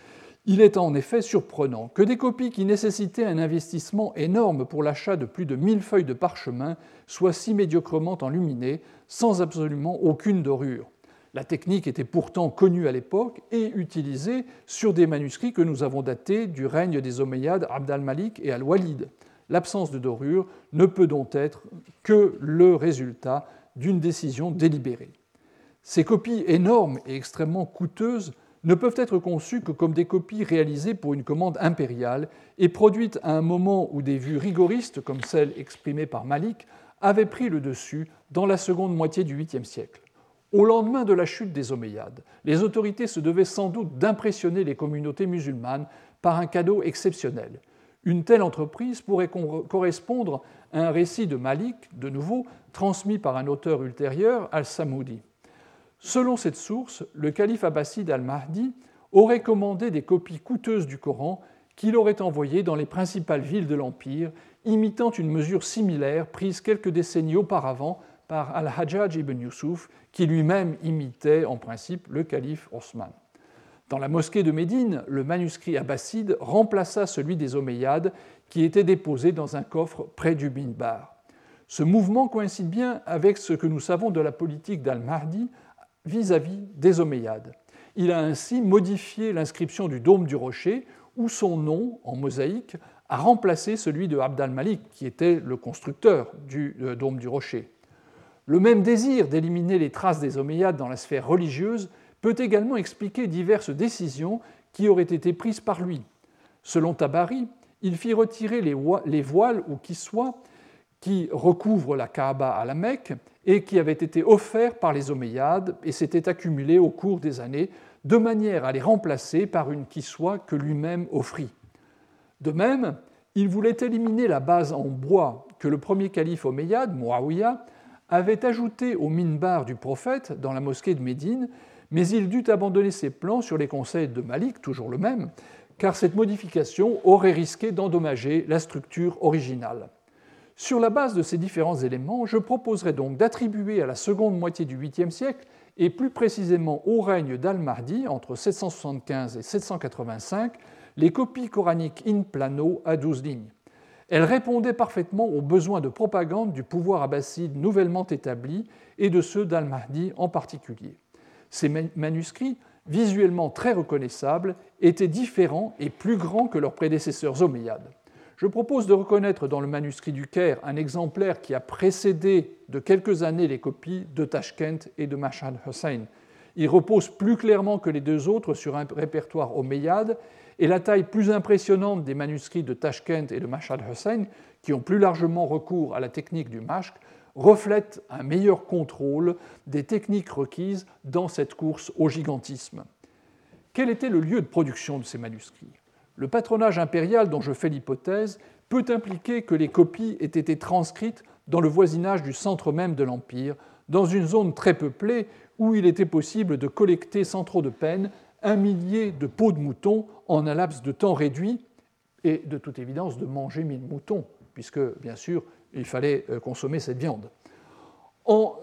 Il est en effet surprenant que des copies qui nécessitaient un investissement énorme pour l'achat de plus de 1000 feuilles de parchemin soient si médiocrement enluminées, sans absolument aucune dorure. La technique était pourtant connue à l'époque et utilisée sur des manuscrits que nous avons datés du règne des Omeyyades Abd al-Malik et al-Walid. L'absence de dorure ne peut donc être que le résultat d'une décision délibérée. Ces copies énormes et extrêmement coûteuses ne peuvent être conçues que comme des copies réalisées pour une commande impériale et produites à un moment où des vues rigoristes, comme celles exprimées par Malik, avaient pris le dessus dans la seconde moitié du 8e siècle. Au lendemain de la chute des Omeyyades, les autorités se devaient sans doute d'impressionner les communautés musulmanes par un cadeau exceptionnel. Une telle entreprise pourrait correspondre à un récit de Malik, de nouveau, transmis par un auteur ultérieur, al-Samoudi. Selon cette source, le calife abbasside al-Mahdi aurait commandé des copies coûteuses du Coran qu'il aurait envoyées dans les principales villes de l'Empire, imitant une mesure similaire prise quelques décennies auparavant par al-Hajjaj ibn Yusuf, qui lui-même imitait en principe le calife Osman. Dans la mosquée de Médine, le manuscrit abbasside remplaça celui des Omeyyades qui était déposé dans un coffre près du minbar. Ce mouvement coïncide bien avec ce que nous savons de la politique d'al-Mahdi vis-à-vis des Omeyyades. Il a ainsi modifié l'inscription du dôme du rocher, où son nom, en mosaïque, a remplacé celui de Abd al-Malik, qui était le constructeur du dôme du rocher. Le même désir d'éliminer les traces des Omeyyades dans la sphère religieuse peut également expliquer diverses décisions qui auraient été prises par lui. Selon Tabari, il fit retirer les voiles ou kiswa qui recouvre la Kaaba à la Mecque et qui avait été offert par les Omeyyades et s'était accumulé au cours des années de manière à les remplacer par une kiswa que lui-même offrit. De même, il voulait éliminer la base en bois que le premier calife omeyyade, Muawiyah, avait ajoutée au minbar du prophète dans la mosquée de Médine, mais il dut abandonner ses plans sur les conseils de Malik, toujours le même, car cette modification aurait risqué d'endommager la structure originale. Sur la base de ces différents éléments, je proposerai donc d'attribuer à la seconde moitié du 8e siècle, et plus précisément au règne d'Al-Mahdi, entre 775 et 785, les copies coraniques in plano à 12 lignes. Elles répondaient parfaitement aux besoins de propagande du pouvoir abbasside nouvellement établi et de ceux d'Al-Mahdi en particulier. Ces manuscrits, visuellement très reconnaissables, étaient différents et plus grands que leurs prédécesseurs omeyyades. Je propose de reconnaître dans le manuscrit du Caire un exemplaire qui a précédé de quelques années les copies de Tashkent et de Mashhad Hussein. Il repose plus clairement que les deux autres sur un répertoire omeyyade, et la taille plus impressionnante des manuscrits de Tashkent et de Mashhad Hussein, qui ont plus largement recours à la technique du mashq, reflète un meilleur contrôle des techniques requises dans cette course au gigantisme. Quel était le lieu de production de ces manuscrits ? Le patronage impérial dont je fais l'hypothèse peut impliquer que les copies aient été transcrites dans le voisinage du centre même de l'Empire, dans une zone très peuplée où il était possible de collecter sans trop de peine 1 millier de peaux de moutons en un laps de temps réduit et de toute évidence de manger 1000 moutons, puisque bien sûr il fallait consommer cette viande. En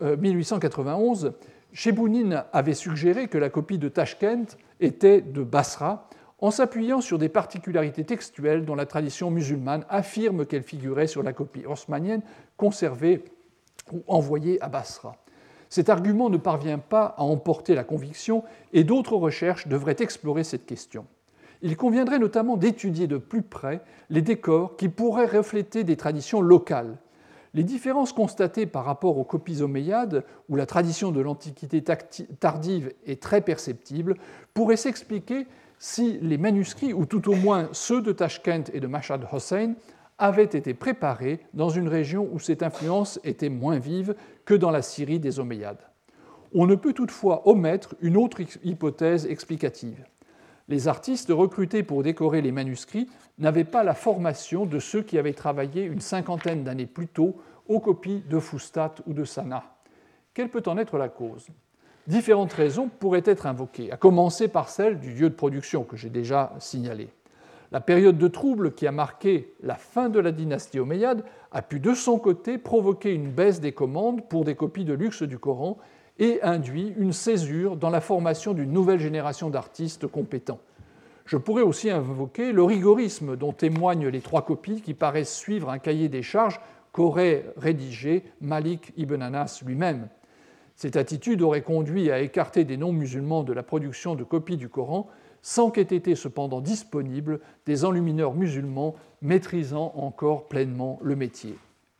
1891, Chebounin avait suggéré que la copie de Tashkent était de Basra, en s'appuyant sur des particularités textuelles dont la tradition musulmane affirme qu'elles figuraient sur la copie haussmannienne conservée ou envoyée à Basra. Cet argument ne parvient pas à emporter la conviction et d'autres recherches devraient explorer cette question. Il conviendrait notamment d'étudier de plus près les décors qui pourraient refléter des traditions locales. Les différences constatées par rapport aux copies omeyyades, où la tradition de l'Antiquité tardive est très perceptible, pourraient s'expliquer si les manuscrits, ou tout au moins ceux de Tashkent et de Mashhad Hussein, avaient été préparés dans une région où cette influence était moins vive que dans la Syrie des Omeyyades. On ne peut toutefois omettre une autre hypothèse explicative. Les artistes recrutés pour décorer les manuscrits n'avaient pas la formation de ceux qui avaient travaillé une cinquantaine d'années plus tôt aux copies de Fustat ou de Sanaa. Quelle peut en être la cause ? Différentes raisons pourraient être invoquées, à commencer par celle du lieu de production que j'ai déjà signalé. La période de trouble qui a marqué la fin de la dynastie omeyyade a pu de son côté provoquer une baisse des commandes pour des copies de luxe du Coran et induit une césure dans la formation d'une nouvelle génération d'artistes compétents. Je pourrais aussi invoquer le rigorisme dont témoignent les 3 copies qui paraissent suivre un cahier des charges qu'aurait rédigé Malik ibn Anas lui-même. Cette attitude aurait conduit à écarter des non-musulmans de la production de copies du Coran sans qu'aient été cependant disponibles des enlumineurs musulmans maîtrisant encore pleinement le métier.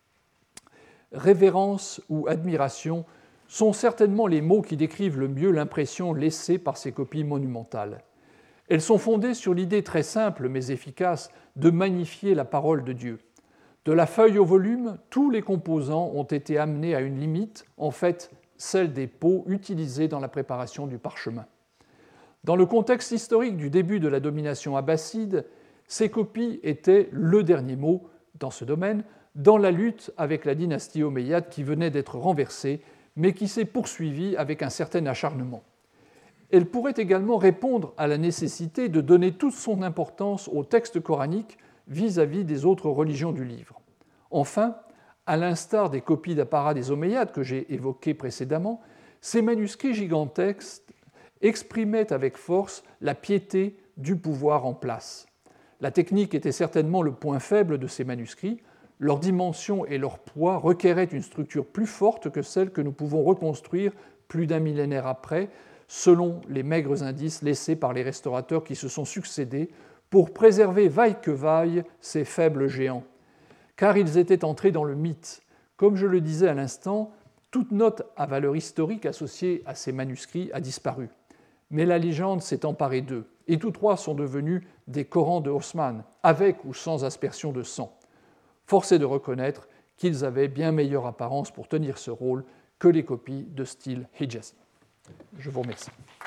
Révérence ou admiration sont certainement les mots qui décrivent le mieux l'impression laissée par ces copies monumentales. Elles sont fondées sur l'idée très simple mais efficace de magnifier la parole de Dieu. De la feuille au volume, tous les composants ont été amenés à une limite, en fait celle des peaux utilisées dans la préparation du parchemin. Dans le contexte historique du début de la domination abbasside, ces copies étaient le dernier mot dans ce domaine, dans la lutte avec la dynastie omeyyade qui venait d'être renversée, mais qui s'est poursuivie avec un certain acharnement. Elle pourrait également répondre à la nécessité de donner toute son importance au texte coranique vis-à-vis des autres religions du livre. Enfin, à l'instar des copies d'apparat des Omeyyades que j'ai évoquées précédemment, ces manuscrits gigantesques exprimaient avec force la piété du pouvoir en place. La technique était certainement le point faible de ces manuscrits. Leur dimension et leur poids requéraient une structure plus forte que celle que nous pouvons reconstruire plus d'un millénaire après, selon les maigres indices laissés par les restaurateurs qui se sont succédés pour préserver vaille que vaille ces faibles géants. Car ils étaient entrés dans le mythe. Comme je le disais à l'instant, toute note à valeur historique associée à ces manuscrits a disparu. Mais la légende s'est emparée d'eux, et tous 3 sont devenus des Corans de Haussmann, avec ou sans aspersion de sang. Force est de reconnaître qu'ils avaient bien meilleure apparence pour tenir ce rôle que les copies de style Hijazi. Je vous remercie.